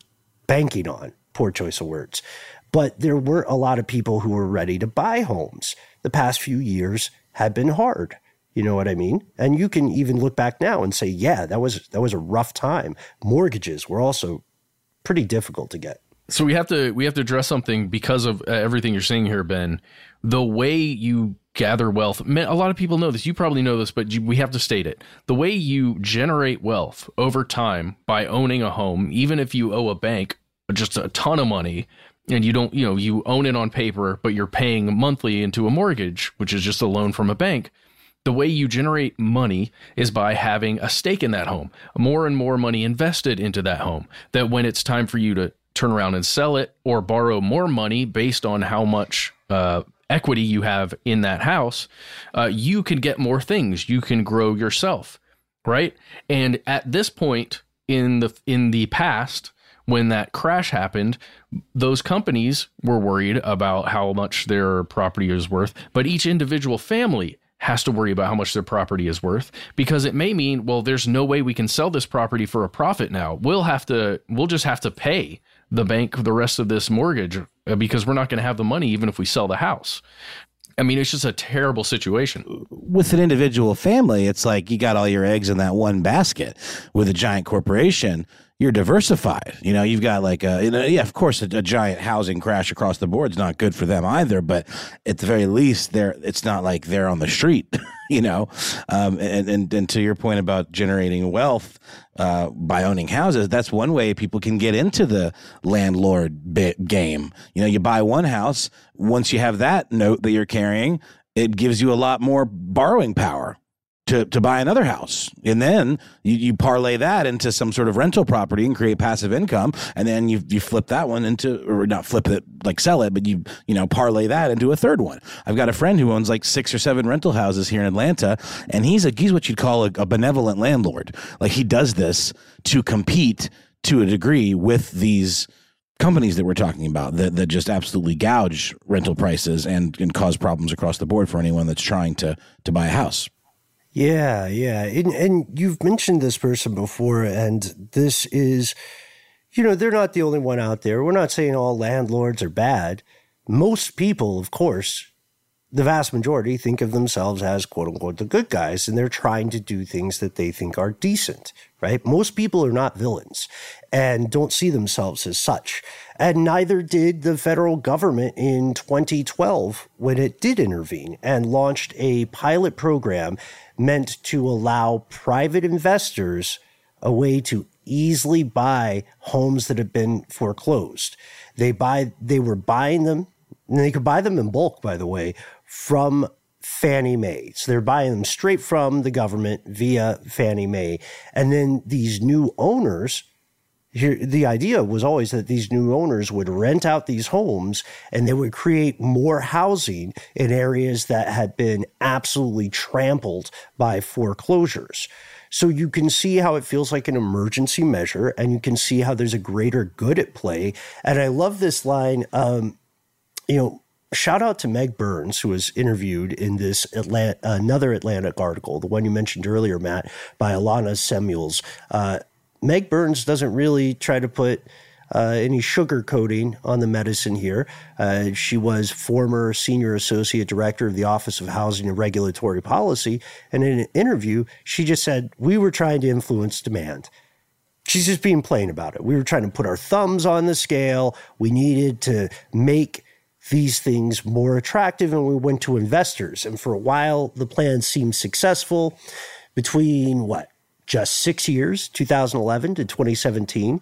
banking on. Poor choice of words. But there weren't a lot of people who were ready to buy homes. The past few years had been hard. You know what I mean? And you can even look back now and say, yeah, that was that was a rough time. Mortgages were also pretty difficult to get. So we have to we have to address something because of uh, everything you're saying here, Ben. The way you gather wealth, a lot of people know this. You probably know this, but you, we have to state it. The way you generate wealth over time by owning a home, even if you owe a bank just a ton of money, and you don't, you know, you own it on paper, but you're paying monthly into a mortgage, which is just a loan from a bank. The way you generate money is by having a stake in that home, more and more money invested into that home, that when it's time for you to turn around and sell it or borrow more money based on how much uh, equity you have in that house, uh, you can get more things. You can grow yourself, right? And at this point in the in the past, when that crash happened, those companies were worried about how much their property is worth, but each individual family has to worry about how much their property is worth, because it may mean, well, there's no way we can sell this property for a profit now. We'll have to, we'll just have to pay the bank the rest of this mortgage because we're not going to have the money even if we sell the house. I mean, it's just a terrible situation. With an individual family, it's like you got all your eggs in that one basket. With a giant corporation, you're diversified. You know, you've got like a, you know, yeah, of course, a, a giant housing crash across the board is not good for them either. But at the very least, they're, it's not like they're on the street, you know. Um, and, and, and to your point about generating wealth uh, by owning houses, that's one way people can get into the landlord bit game. You know, you buy one house. Once you have that note that you're carrying, it gives you a lot more borrowing power to, to buy another house. And then you, you parlay that into some sort of rental property and create passive income. And then you you flip that one into, or not flip it, like sell it, but you, you know, parlay that into a third one. I've got a friend who owns like six or seven rental houses here in Atlanta, and he's a, he's what you'd call a, a benevolent landlord. Like he does this to compete to a degree with these companies that we're talking about that, that just absolutely gouge rental prices and, and cause problems across the board for anyone that's trying to, to buy a house. Yeah, yeah. And, and you've mentioned this person before, and this is, you know, they're not the only one out there. We're not saying all landlords are bad. Most people, of course, the vast majority think of themselves as, quote unquote, the good guys, and they're trying to do things that they think are decent, right? Most people are not villains and don't see themselves as such. And neither did the federal government in twenty twelve when it did intervene and launched a pilot program meant to allow private investors a way to easily buy homes that have been foreclosed. They buy, they were buying them, and they could buy them in bulk, by the way, from Fannie Mae. So they're buying them straight from the government via Fannie Mae. And then these new owners, here, the idea was always that these new owners would rent out these homes and they would create more housing in areas that had been absolutely trampled by foreclosures. So you can see how it feels like an emergency measure, and you can see how there's a greater good at play. And I love this line, um, you know, shout out to Meg Burns, who was interviewed in this Atlant- another Atlantic article, the one you mentioned earlier, Matt, by Alana Samuels. Uh, Meg Burns doesn't really try to put uh, any sugar coating on the medicine here. Uh, she was former senior associate director of the Office of Housing and Regulatory Policy. And in an interview, she just said, we were trying to influence demand. She's just being plain about it. We were trying to put our thumbs on the scale. We needed to make these things more attractive, and we went to investors. And for a while, the plan seemed successful. Between what, just six years, two thousand eleven to twenty seventeen,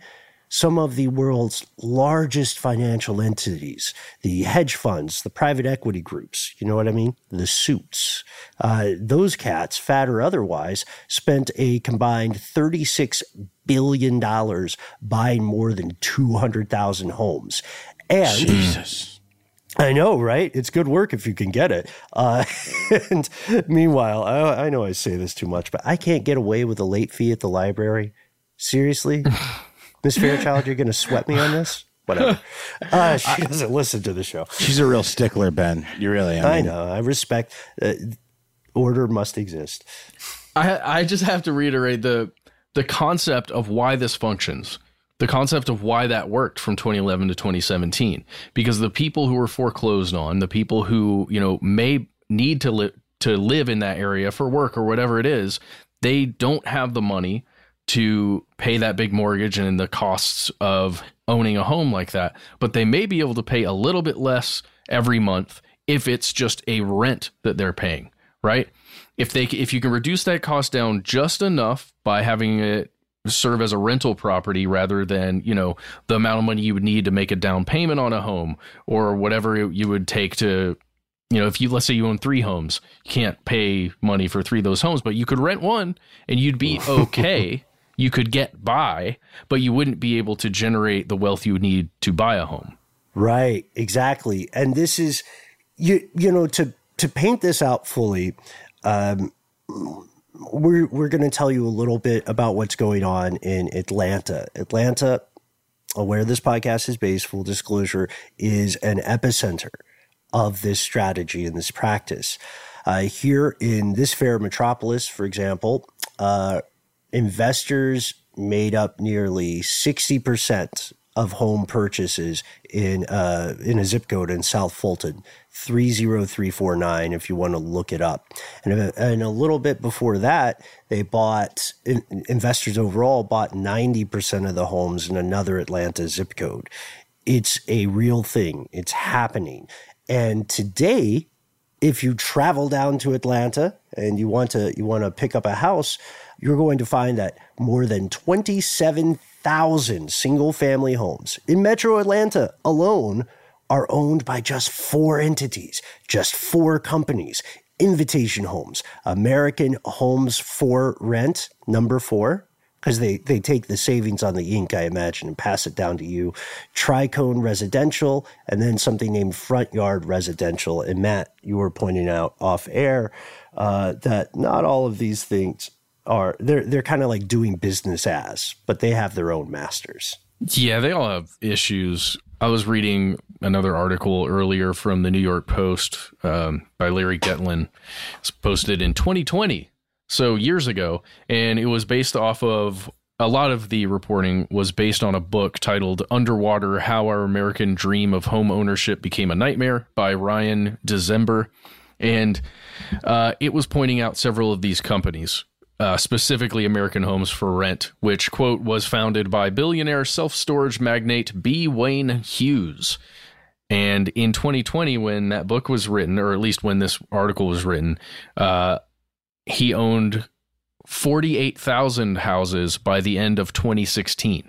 some of the world's largest financial entities, the hedge funds, the private equity groups, you know what I mean? The suits. Uh, those cats, fat or otherwise, spent a combined thirty-six billion dollars buying more than two hundred thousand homes. And Jesus. I know, right? It's good work if you can get it. Uh, and meanwhile, I, I know I say this too much, but I can't get away with a late fee at the library. Seriously? Miss Fairchild, you're going to sweat me on this? Whatever. Uh, she doesn't listen to the show. She's a real stickler, Ben. You really are. I, mean. I know. I respect. Uh, order must exist. I I just have to reiterate the the concept of why this functions. The concept of why that worked from twenty eleven to twenty seventeen, because the people who were foreclosed on, the people who, you know, may need to live to live in that area for work or whatever it is, they don't have the money to pay that big mortgage and the costs of owning a home like that, but they may be able to pay a little bit less every month if it's just a rent that they're paying, right? If they if you can reduce that cost down just enough by having it serve as a rental property rather than, you know, the amount of money you would need to make a down payment on a home or whatever you would take to, you know, if you, let's say you own three homes, you can't pay money for three of those homes, but you could rent one and you'd be okay. You could get by, but you wouldn't be able to generate the wealth you would need to buy a home. Right, exactly. And this is, you you know, to to paint this out fully, um, we're we're going to tell you a little bit about what's going on in Atlanta. Atlanta, where this podcast is based, full disclosure, is an epicenter of this strategy and this practice. Uh, here in this fair metropolis, for example, uh, investors made up nearly sixty percent of home purchases in uh, in a zip code in South Fulton, three zero three four nine, if you want to look it up. And, and a little bit before that, they bought, in, investors overall bought ninety percent of the homes in another Atlanta zip code. It's a real thing. It's happening. And today, if you travel down to Atlanta and you want to you want to pick up a house, you're going to find that more than twenty-seven thousand single-family homes in Metro Atlanta alone are owned by just four entities, just four companies. Invitation Homes, American Homes for Rent, number four, because they, they take the savings on the ink, I imagine, and pass it down to you. Tricone Residential, and then something named Front Yard Residential. And Matt, you were pointing out off air uh, that not all of these things are, they're, they're kind of like doing business as, but they have their own masters. Yeah, they all have issues. I was reading another article earlier from the New York Post um, by Larry Getlin. It's posted in twenty twenty, so years ago, and it was based off of, a lot of the reporting was based on a book titled Underwater: How Our American Dream of Home Ownership Became a Nightmare by Ryan December. And uh, it was pointing out several of these companies, Uh, specifically American Homes for Rent, which, quote, was founded by billionaire self-storage magnate B. Wayne Hughes. And in twenty twenty, when that book was written, or at least when this article was written, uh, he owned forty-eight thousand houses by the end of twenty sixteen.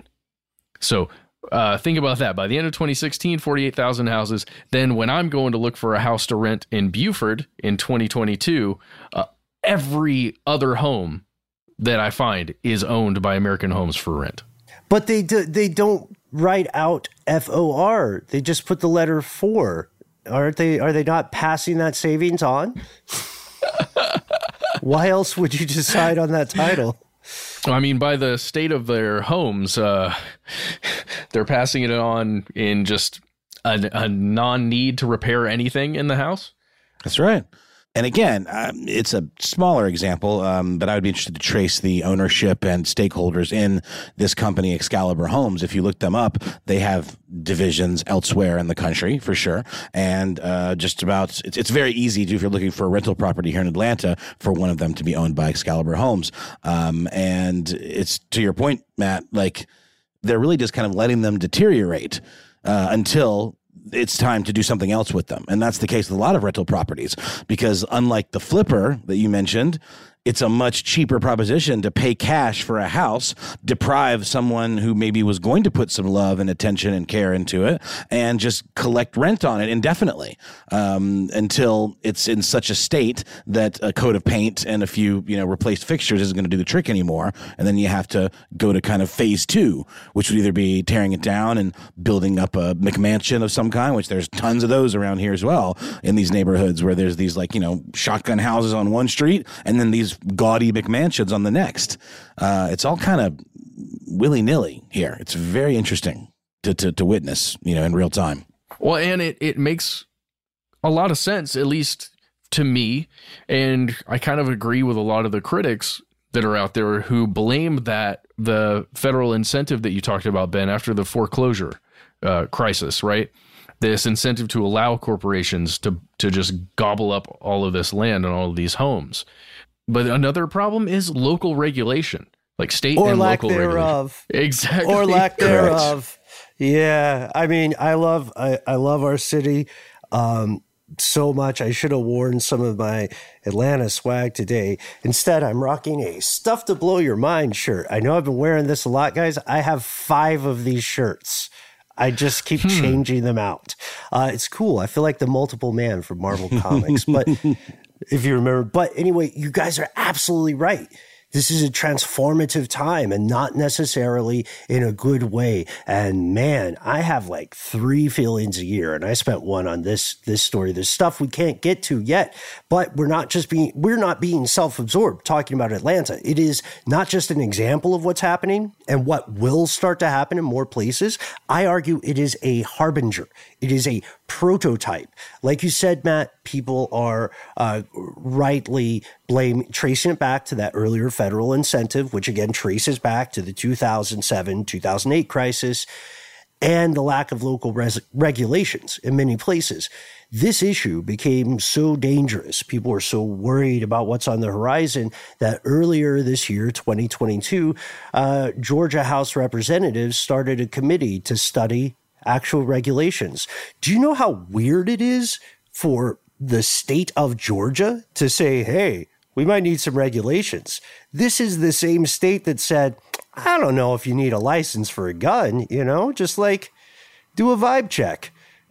So uh, think about that. By the end of twenty sixteen, forty-eight thousand houses. Then when I'm going to look for a house to rent in Buford in twenty twenty-two, uh, every other home that I find is owned by American Homes for Rent. But they do, they don't write out F O R. They just put the letter four. Aren't they? Are they not passing that savings on? Why else would you decide on that title? I mean, by the state of their homes, uh, they're passing it on in just a, a non-need to repair anything in the house. That's right. And again, um, it's a smaller example, um, but I would be interested to trace the ownership and stakeholders in this company, Excalibur Homes. If you look them up, they have divisions elsewhere in the country, for sure. And uh, just about, it's, it's very easy to, if you're looking for a rental property here in Atlanta, for one of them to be owned by Excalibur Homes. Um, and it's, to your point, Matt, like, they're really just kind of letting them deteriorate uh, until it's time to do something else with them. And that's the case with a lot of rental properties, because unlike the flipper that you mentioned, it's a much cheaper proposition to pay cash for a house, deprive someone who maybe was going to put some love and attention and care into it, and just collect rent on it indefinitely um, until it's in such a state that a coat of paint and a few, you know, replaced fixtures isn't going to do the trick anymore. And then you have to go to kind of phase two, which would either be tearing it down and building up a McMansion of some kind, which there's tons of those around here as well in these neighborhoods where there's these like, you know, shotgun houses on one street and then these gaudy McMansions on the next. Uh, it's all kind of willy-nilly here. It's very interesting to, to, to witness, you know, in real time. Well, and it, it makes a lot of sense, at least to me. And I kind of agree with a lot of the critics that are out there who blame that the federal incentive that you talked about, Ben, after the foreclosure uh, crisis, right? This incentive to allow corporations to to just gobble up all of this land and all of these homes. But another problem is local regulation, like state or and lack local thereof. regulation. Exactly. Or lack Correct. thereof. Yeah. I mean, I love I, I love our city um, so much. I should have worn some of my Atlanta swag today. Instead, I'm rocking a Stuff to Blow Your Mind shirt. I know I've been wearing this a lot, guys. I have five of these shirts. I just keep hmm. changing them out. Uh, it's cool. I feel like the multiple man from Marvel Comics, but if you remember. But anyway, you guys are absolutely right. This is a transformative time and not necessarily in a good way. And man, I have like three feelings a year, and I spent one on this this story. There's stuff we can't get to yet, but we're not just being we're not being self-absorbed talking about Atlanta. It is not just an example of what's happening and what will start to happen in more places. I argue it is a harbinger. It is a prototype. Like you said, Matt, people are uh, rightly blame tracing it back to that earlier federal incentive, which again traces back to the two thousand seven, two thousand eight crisis and the lack of local res- regulations in many places. This issue became so dangerous. People were so worried about what's on the horizon that earlier this year, twenty twenty-two, uh, Georgia House Representatives started a committee to study actual regulations. Do you know how weird it is for the state of Georgia to say, hey, we might need some regulations? This is the same state that said, I don't know if you need a license for a gun, you know, just like do a vibe check.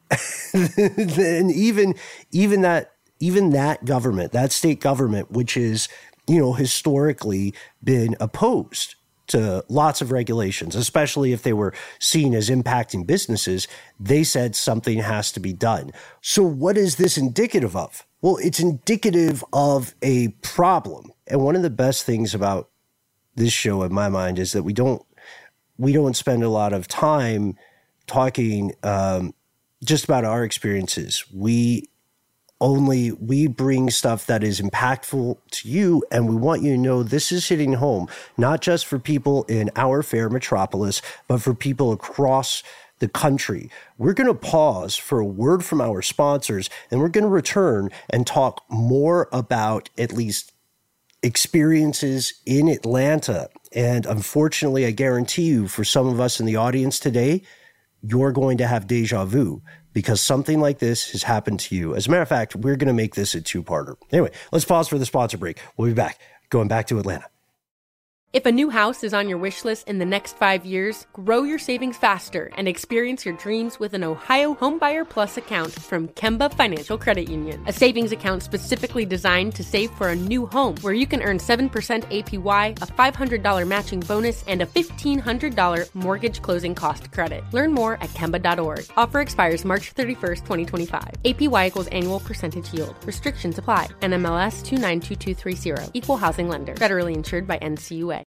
And even, even that, even that government, that state government, which is, you know, historically been opposed to lots of regulations, especially if they were seen as impacting businesses, they said something has to be done. So what is this indicative of? Well, it's indicative of a problem. And one of the best things about this show, in my mind, is that we don't we don't spend a lot of time talking um, just about our experiences. We only we bring stuff that is impactful to you, and we want you to know this is hitting home, not just for people in our fair metropolis, but for people across the country. We're going to pause for a word from our sponsors, and we're going to return and talk more about at least experiences in Atlanta. And unfortunately, I guarantee you, for some of us in the audience today, you're going to have deja vu because something like this has happened to you. As a matter of fact, we're going to make this a two-parter. Anyway, let's pause for the sponsor break. We'll be back. Going back to Atlanta. If a new house is on your wish list in the next five years, grow your savings faster and experience your dreams with an Ohio Homebuyer Plus account from Kemba Financial Credit Union. A savings account specifically designed to save for a new home where you can earn seven percent A P Y, a five hundred dollars matching bonus, and a fifteen hundred dollars mortgage closing cost credit. Learn more at Kemba dot org. Offer expires March thirty-first, twenty twenty-five. A P Y equals annual percentage yield. Restrictions apply. N M L S two nine two two three zero. Equal housing lender. Federally insured by N C U A.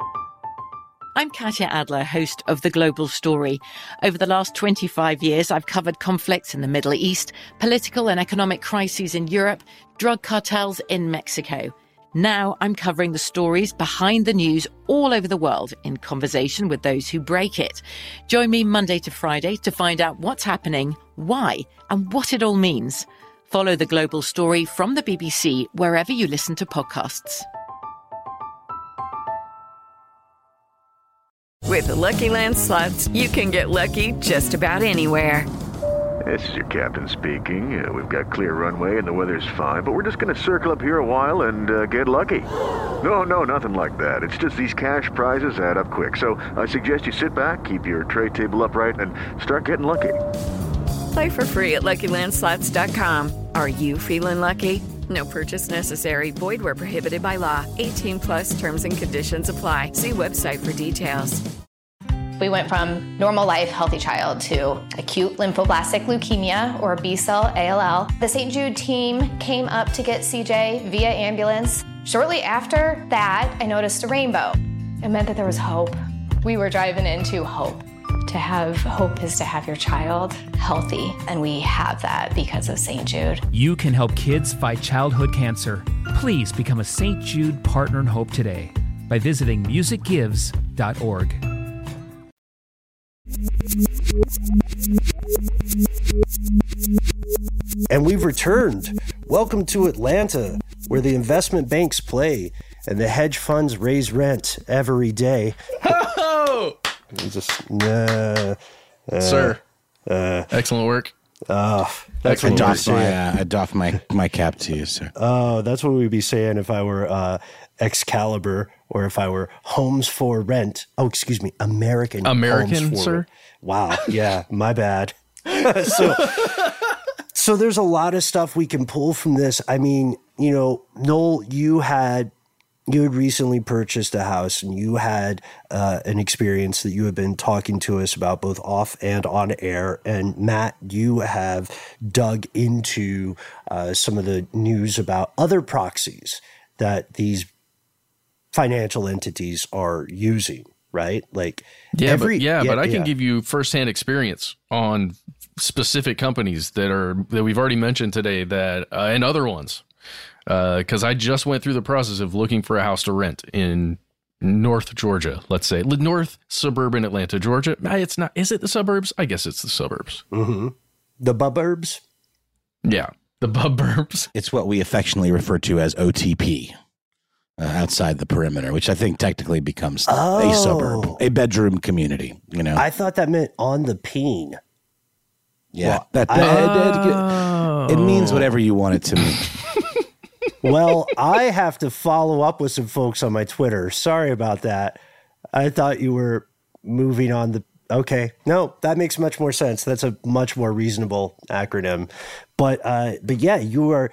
I'm Katya Adler, host of The Global Story. Over the last twenty-five years, I've covered conflicts in the Middle East, political and economic crises in Europe, drug cartels in Mexico. Now I'm covering the stories behind the news all over the world in conversation with those who break it. Join me Monday to Friday to find out what's happening, why, and what it all means. Follow The Global Story from the B B C wherever you listen to podcasts. With the Lucky Land Slots, you can get lucky just about anywhere. This is your captain speaking. Uh, we've got clear runway and the weather's fine, but we're just going to circle up here a while and uh, get lucky. No, no, nothing like that. It's just these cash prizes add up quick. So I suggest you sit back, keep your tray table upright, and start getting lucky. Play for free at Lucky Land Slots dot com. Are you feeling lucky? No purchase necessary. Void where prohibited by law. eighteen plus terms and conditions apply. See website for details. We went from normal life, healthy child to acute lymphoblastic leukemia, or B-cell A L L. The Saint Jude team came up to get C J via ambulance. Shortly after that, I noticed a rainbow. It meant that there was hope. We were driving into hope. To have hope is to have your child healthy, and we have that because of Saint Jude. You can help kids fight childhood cancer. Please become a Saint Jude Partner in Hope today by visiting music gives dot org. And we've returned. Welcome to Atlanta, where the investment banks play and the hedge funds raise rent every day. Oh! Just, uh, uh, Sir, uh, excellent work. Uh, that's I what doff, we'd say. my, uh, I doff my, my cap to you, sir. Oh, that's what we'd be saying if I were uh, Excalibur, or if I were Homes for Rent. Oh, excuse me, American. American, Homes for sir? Rent. Wow. Yeah, my bad. so, so there's a lot of stuff we can pull from this. I mean, you know, Noel, you had you had recently purchased a house, and you had uh, an experience that you have been talking to us about both off and on air. And Matt, you have dug into uh, some of the news about other proxies that these financial entities are using, right? Like, yeah, every, but, yeah, yeah, but I can yeah. give you firsthand experience on specific companies that are that we've already mentioned today, that uh, and other ones. Because uh, I just went through the process of looking for a house to rent in North Georgia, let's say. North suburban Atlanta, Georgia. It's not. Is it the suburbs? I guess it's the suburbs. Mm-hmm. The buburbs? Yeah, the buburbs. It's what we affectionately refer to as O T P, uh, outside the perimeter, which I think technically becomes Oh. a suburb, a bedroom community, you know? I thought that meant on the peen. yeah. Well, that, I- that- it, it means whatever you want it to mean. Well, I have to follow up with some folks on my Twitter. Sorry about that. I thought you were moving on the... Okay. No, that makes much more sense. That's a much more reasonable acronym. But, uh, but yeah, you are...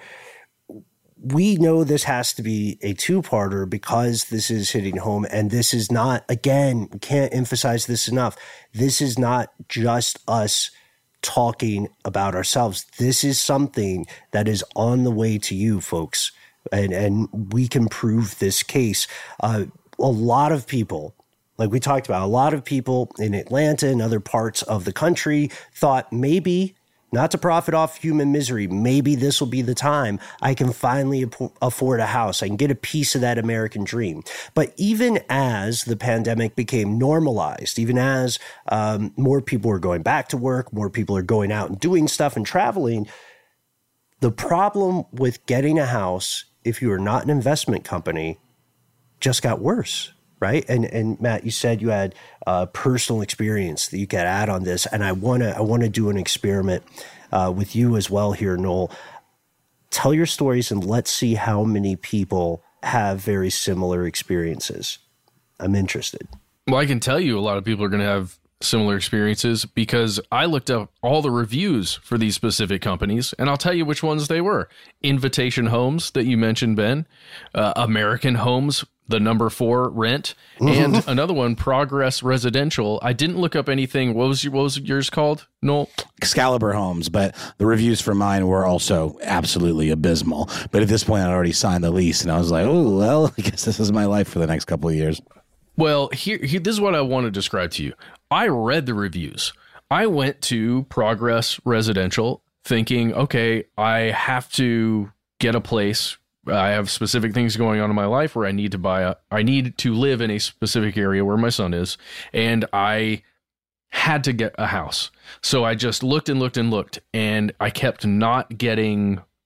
We know this has to be a two-parter because this is hitting home, and this is not, again, can't emphasize this enough. This is not just us talking about ourselves. This is something that is on the way to you, folks, and and we can prove this case. Uh, a lot of people, like we talked about, a lot of people in Atlanta and other parts of the country thought maybe, not to profit off human misery, maybe this will be the time I can finally ap- afford a house. I can get a piece of that American dream. But even as the pandemic became normalized, even as um, more people are going back to work, more people are going out and doing stuff and traveling, the problem with getting a house, if you are not an investment company, just got worse. Right. And and Matt, you said you had uh, personal experience that you could add on this. And I want to I want to do an experiment uh, with you as well here, Noel. Tell your stories and let's see how many people have very similar experiences. I'm interested. Well, I can tell you a lot of people are going to have similar experiences because I looked up all the reviews for these specific companies, and I'll tell you which ones they were. Invitation Homes that you mentioned, Ben. Uh, American Homes, the number four rent, and another one, Progress Residential. I didn't look up anything. What was your, what was yours called, Noel? Excalibur Homes, but the reviews for mine were also absolutely abysmal. But at this point, I'd already signed the lease, and I was like, oh, well, I guess this is my life for the next couple of years. Well, here, here, this is what I want to describe to you. I read the reviews. I went to Progress Residential thinking, okay, I have to get a place. I have specific things going on in my life where I need to buy a, I need to live in a specific area where my son is. And I had to get a house. So I just looked and looked and looked, and I kept not getting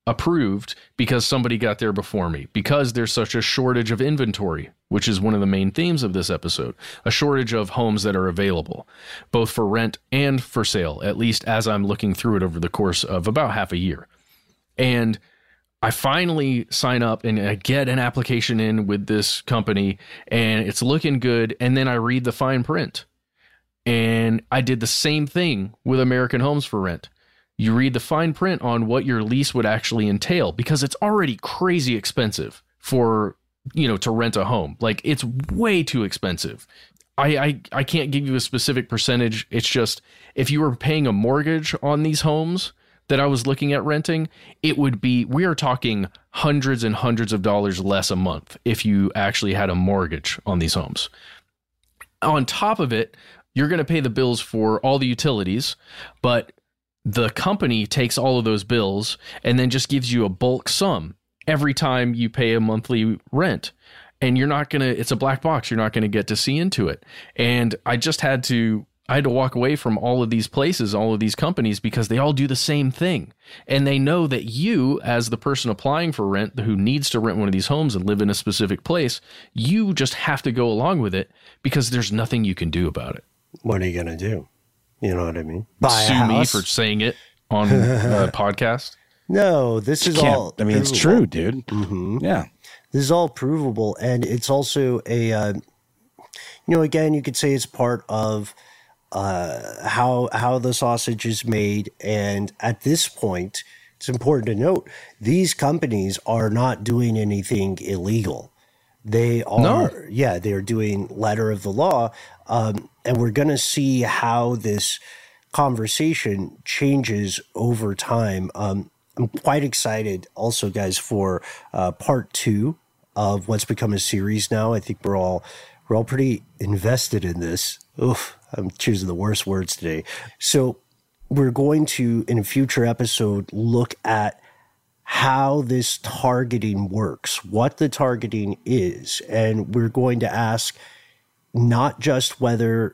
approved because somebody got there before me, because there's such a shortage of inventory, which is one of the main themes of this episode, a shortage of homes that are available, both for rent and for sale, at least as I'm looking through it over the course of about half a year. And I finally sign up and I get an application in with this company and it's looking good. And then I read the fine print. And I did the same thing with American Homes for Rent. You read the fine print on what your lease would actually entail, because it's already crazy expensive for, you know, to rent a home. Like, it's way too expensive. I, I, I can't give you a specific percentage. It's just, if you were paying a mortgage on these homes that I was looking at renting, it would be, we are talking hundreds and hundreds of dollars less a month if you actually had a mortgage on these homes. On top of it, you're going to pay the bills for all the utilities, but the company takes all of those bills and then just gives you a bulk sum every time you pay a monthly rent. And you're not going to, it's a black box. You're not going to get to see into it. And I just had to, I had to walk away from all of these places, all of these companies, because they all do the same thing. And they know that you, as the person applying for rent, who needs to rent one of these homes and live in a specific place, you just have to go along with it because there's nothing you can do about it. What are you going to do? You know what I mean? Buy Sue a house? me for saying it on a podcast? No, this is all. I mean, provable. It's true, dude. Mm-hmm. Yeah. This is all provable. And it's also a, uh, you know, again, you could say it's part of uh, how, how the sausage is made. And at this point, it's important to note, these companies are not doing anything illegal. They are, no. yeah, they're doing letter of the law. Um, and we're going to see how this conversation changes over time. Um, I'm quite excited also, guys, for uh, part two of what's become a series now. I think we're all we're all pretty invested in this. Oof, I'm choosing the worst words today. So we're going to, in a future episode, look at how this targeting works, what the targeting is. And we're going to ask not just whether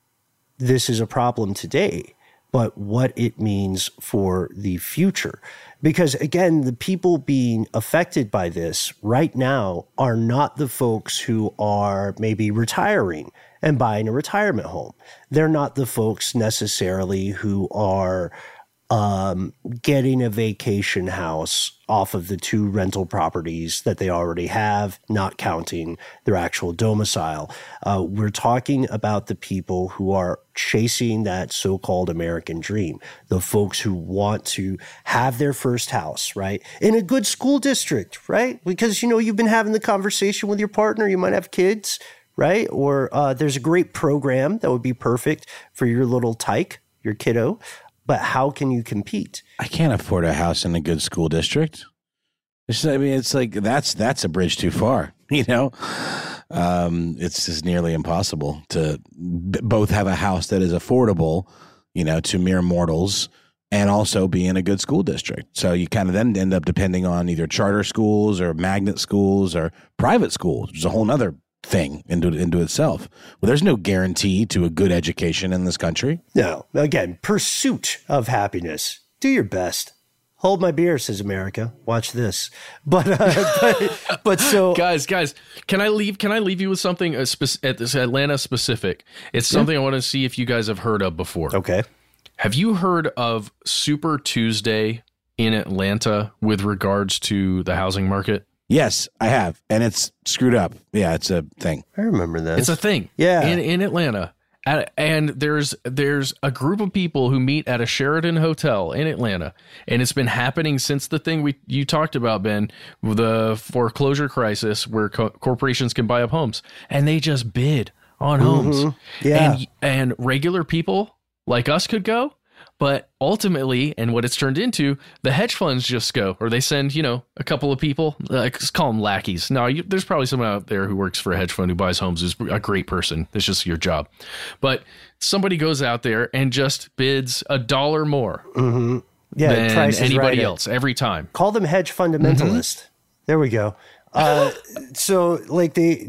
this is a problem today, but what it means for the future. Because again, the people being affected by this right now are not the folks who are maybe retiring and buying a retirement home. They're not the folks necessarily who are um, getting a vacation house off of the two rental properties that they already have, not counting their actual domicile. Uh, we're talking about the people who are chasing that so-called American dream, the folks who want to have their first house, right? In a good school district, right? Because, you know, you've been having the conversation with your partner, you might have kids, right? Or uh, there's a great program that would be perfect for your little tyke, your kiddo. But how can you compete? I can't afford a house in a good school district. It's, I mean, it's like that's that's a bridge too far. You know, um, it's just nearly impossible to b- both have a house that is affordable, you know, to mere mortals, and also be in a good school district. So you kind of then end up depending on either charter schools or magnet schools or private schools, which is a whole nother thing into into itself. Well, there's no guarantee to a good education in this country. No. Again, pursuit of happiness. Do your best. Hold my beer, says America. Watch this. But uh, but, but so guys, guys, can I leave? Can I leave you with something uh, spe- at this Atlanta specific? It's something yeah. I want to see if you guys have heard of before. Okay. Have you heard of Super Tuesday in Atlanta with regards to the housing market? Yes, I have. And it's screwed up. Yeah, it's a thing. I remember that. It's a thing. Yeah. In, in Atlanta. At, and there's there's a group of people who meet at a Sheraton hotel in Atlanta. And it's been happening since the thing we you talked about, Ben, the foreclosure crisis where co- corporations can buy up homes. And they just bid on homes. Mm-hmm. Yeah. And, and regular people like us could go. But ultimately, and what it's turned into, the hedge funds just go, or they send, you know, a couple of people, like, uh, call them lackeys. Now, you, there's probably someone out there who works for a hedge fund who buys homes, who's a great person. It's just your job. But somebody goes out there and just bids a dollar more mm-hmm. yeah, than anybody right else every time. Call them hedge fundamentalist. Mm-hmm. There we go. Uh, so, like, they, they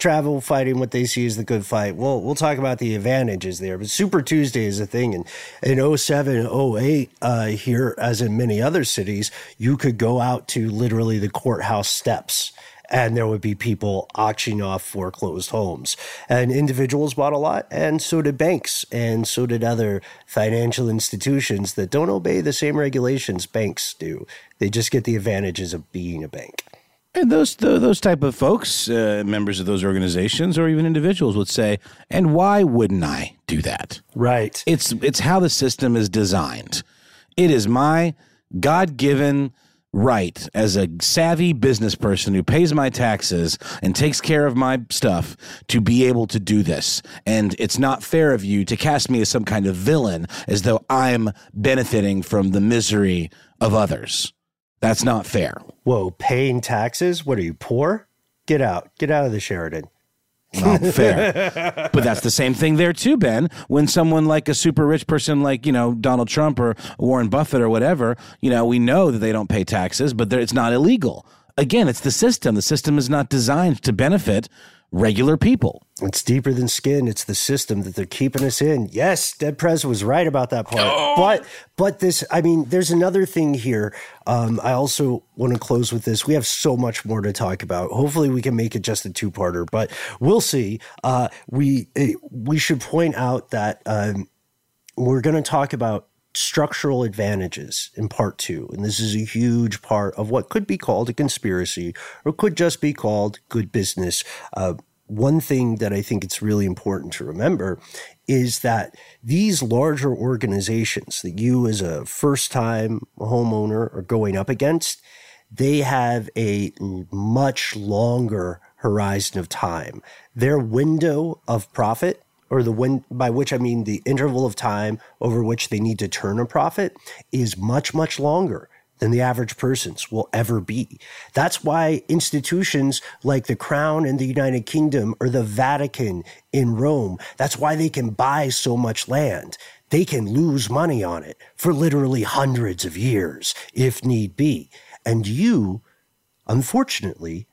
travel fighting what they see as the good fight. We'll, we'll talk about the advantages there. But Super Tuesday is a thing. And in oh seven, oh eight, uh, here, as in many other cities, you could go out to literally the courthouse steps, and there would be people auctioning off foreclosed homes. And individuals bought a lot, and so did banks, and so did other financial institutions that don't obey the same regulations banks do. They just get the advantages of being a bank. And those those type of folks, uh, members of those organizations or even individuals would say, and why wouldn't I do that? Right. It's it's how the system is designed. It is my God-given right as a savvy business person who pays my taxes and takes care of my stuff to be able to do this. And it's not fair of you to cast me as some kind of villain as though I'm benefiting from the misery of others. That's not fair. Whoa, paying taxes? What are you, poor? Get out. Get out of the Sheraton. Not fair. But that's the same thing there too, Ben. When someone like a super rich person like, you know, Donald Trump or Warren Buffett or whatever, you know, we know that they don't pay taxes, but it's not illegal. Again, it's the system. The system is not designed to benefit regular people. It's deeper than skin. It's the system that they're keeping us in. Yes, Dead Prez was right about that part. Oh. But but this, I mean, there's another thing here. Um, I also want to close with this. We have so much more to talk about. Hopefully we can make it just a two-parter, but we'll see. Uh, we we should point out that um, we're going to talk about structural advantages in part two. And this is a huge part of what could be called a conspiracy or could just be called good business. Uh, one thing that I think it's really important to remember is that these larger organizations that you as a first-time homeowner are going up against, they have a much longer horizon of time. Their window of profit, or the win, by which I mean the interval of time over which they need to turn a profit, is much, much longer than the average person's will ever be. That's why institutions like the Crown in the United Kingdom or the Vatican in Rome, that's why they can buy so much land. They can lose money on it for literally hundreds of years if need be. And you, unfortunately,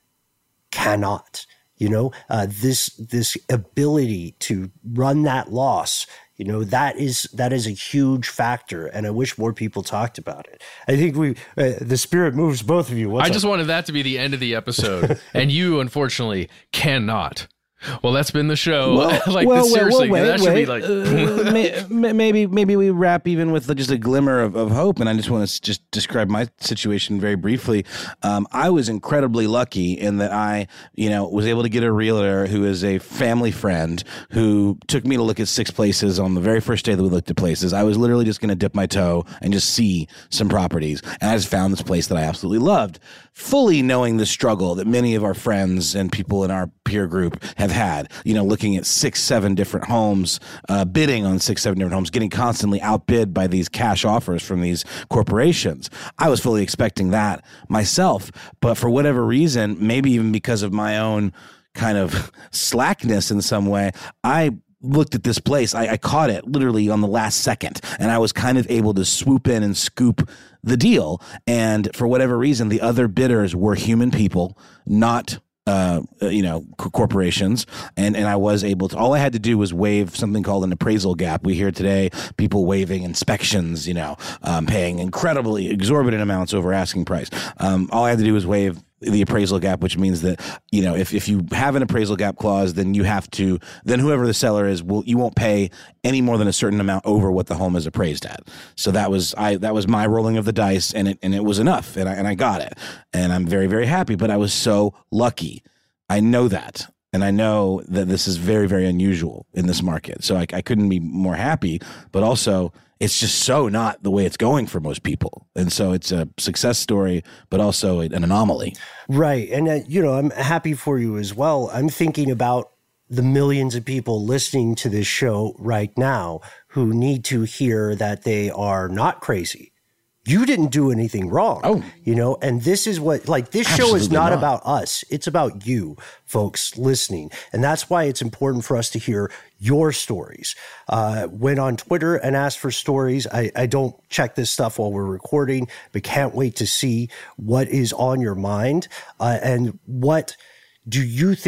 cannot. You know, uh, this this ability to run that loss, you know, that is that is a huge factor, and I wish more people talked about it. I think we uh, the spirit moves both of you. What's I up? just wanted that to be the end of the episode, and you unfortunately cannot. Well, that's been the show. Well, like well, this, seriously, well, wait, that should wait. be like uh, may, maybe maybe we wrap even with just a glimmer of, of hope. And I just want to just describe my situation very briefly. Um, I was incredibly lucky in that I, you know, was able to get a realtor who is a family friend who took me to look at six places on the very first day that we looked at places. I was literally just going to dip my toe and just see some properties, and I just found this place that I absolutely loved, fully knowing the struggle that many of our friends and people in our peer group have had, you know, looking at six, seven different homes, uh, bidding on six, seven different homes, getting constantly outbid by these cash offers from these corporations. I was fully expecting that myself, but for whatever reason, maybe even because of my own kind of slackness in some way, I looked at this place. I, I caught it literally on the last second, and I was kind of able to swoop in and scoop the deal. And for whatever reason, the other bidders were human people, not Uh, you know, c- corporations. And, and I was able to, all I had to do was waive something called an appraisal gap. We hear today people waiving inspections, you know, um, paying incredibly exorbitant amounts over asking price. Um, all I had to do was waive the appraisal gap, which means that, you know, if, if you have an appraisal gap clause, then you have to, then whoever the seller is, will you won't pay any more than a certain amount over what the home is appraised at. So that was, I, that was my rolling of the dice, and it, and it was enough, and I, and I got it. And I'm very, very happy, but I was so lucky. I know that. And I know that this is very, very unusual in this market. So I, I couldn't be more happy, but also it's just so not the way it's going for most people. And so it's a success story, but also an anomaly. Right. And, uh, you know, I'm happy for you as well. I'm thinking about the millions of people listening to this show right now who need to hear that they are not crazy. You didn't do anything wrong. Oh, you know, and this is what, like, this show is not, not about us. It's about you, folks, listening. And that's why it's important for us to hear your stories. Uh, went on Twitter and asked for stories. I, I don't check this stuff while we're recording, but can't wait to see what is on your mind. Uh, and what do you think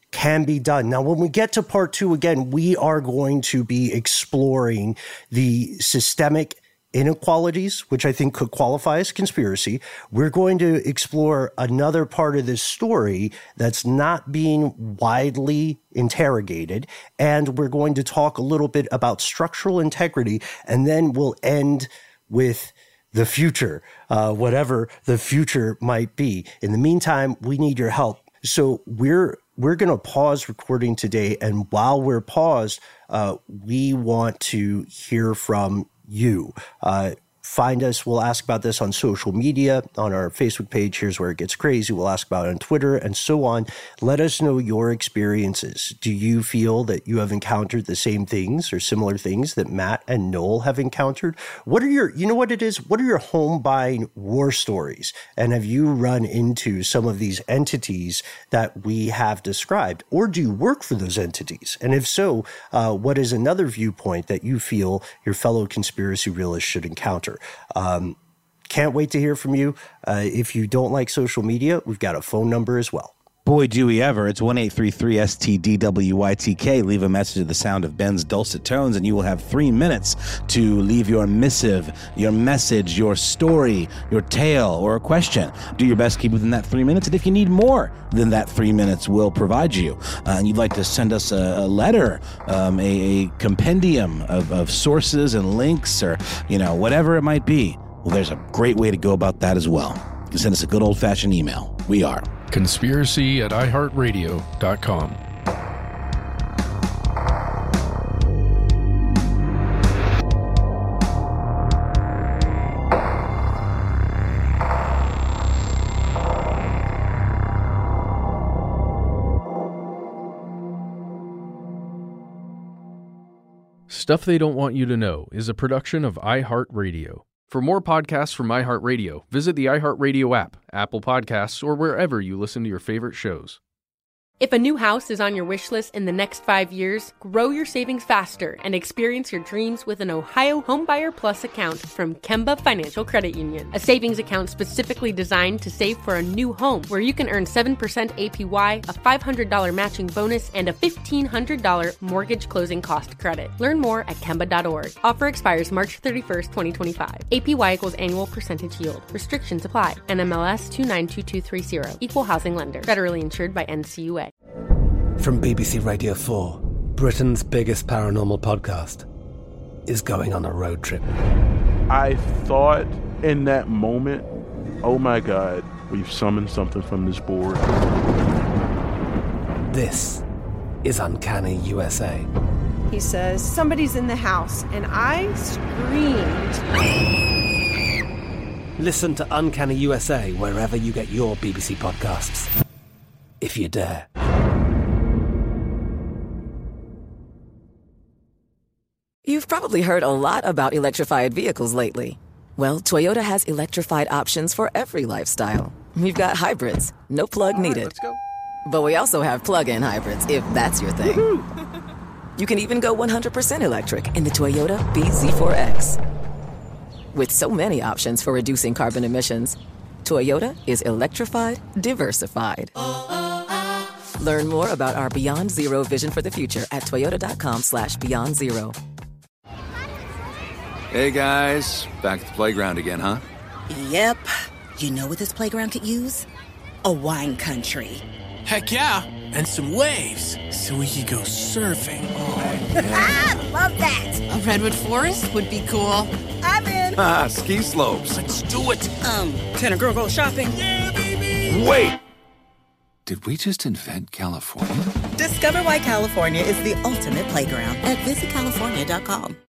can be done. Now, when we get to part two, again, we are going to be exploring the systemic inequalities, which I think could qualify as conspiracy. We're going to explore another part of this story that's not being widely interrogated. And we're going to talk a little bit about structural integrity. And then we'll end with the future, uh, whatever the future might be. In the meantime, we need your help. So we're we're going to pause recording today. And while we're paused, uh, we want to hear from you. Uh, find us. We'll ask about this on social media, on our Facebook page. Here's Where It Gets Crazy. We'll ask about it on Twitter and so on. Let us know your experiences. Do you feel that you have encountered the same things or similar things that Matt and Noel have encountered? What are your, you know what it is? What are your home buying war stories? And have you run into some of these entities that we have described? Or do you work for those entities? And if so, uh, what is another viewpoint that you feel your fellow conspiracy realists should encounter? Um, can't wait to hear from you. Uh, if you don't like social media, we've got a phone number as well. Boy, do we ever. It's one eight three three S T D W Y T K. Leave a message at the sound of Ben's dulcet tones, and you will have three minutes to leave your missive, your message, your story, your tale, or a question. Do your best to keep within that three minutes, and if you need more than that three minutes, we'll provide you. Uh, and you'd like to send us a, a letter, um, a, a compendium of, of sources and links, or, you know, whatever it might be. Well, there's a great way to go about that as well. You can send us a good old-fashioned email. We are conspiracy at i heart radio dot com. Stuff They Don't Want You to Know is a production of iHeartRadio. For more podcasts from iHeartRadio, visit the iHeartRadio app, Apple Podcasts, or wherever you listen to your favorite shows. If a new house is on your wish list in the next five years, grow your savings faster and experience your dreams with an Ohio Homebuyer Plus account from Kemba Financial Credit Union. A savings account specifically designed to save for a new home, where you can earn seven percent A P Y, a five hundred dollars matching bonus, and a fifteen hundred dollars mortgage closing cost credit. Learn more at Kemba dot org. Offer expires March thirty-first, twenty twenty-five. A P Y equals annual percentage yield. Restrictions apply. N M L S two nine two two three zero. Equal housing lender. Federally insured by N C U A. From B B C Radio four, Britain's biggest paranormal podcast is going on a road trip. I thought in that moment, oh my God, we've summoned something from this board. This is Uncanny U S A. He says, somebody's in the house, and I screamed. Listen to Uncanny U S A wherever you get your B B C podcasts, if you dare. You've probably heard a lot about electrified vehicles lately. Well, Toyota has electrified options for every lifestyle. We've got hybrids, no plug All needed. Right, let's go. But we also have plug-in hybrids, if that's your thing. Woo-hoo. You can even go one hundred percent electric in the Toyota B Z four X. With so many options for reducing carbon emissions, Toyota is electrified, diversified. Learn more about our Beyond Zero vision for the future at toyota.com slash beyond zero. Hey guys, back at the playground again, huh? Yep. You know what this playground could use? A wine country. Heck yeah, and some waves so we could go surfing. Oh, yeah. Ah, love that. A redwood forest would be cool. I'm in. Ah, ski slopes. Let's do it. Um, can a girl go shopping? Yeah, baby. Wait. Did we just invent California? Discover why California is the ultimate playground at visit california dot com.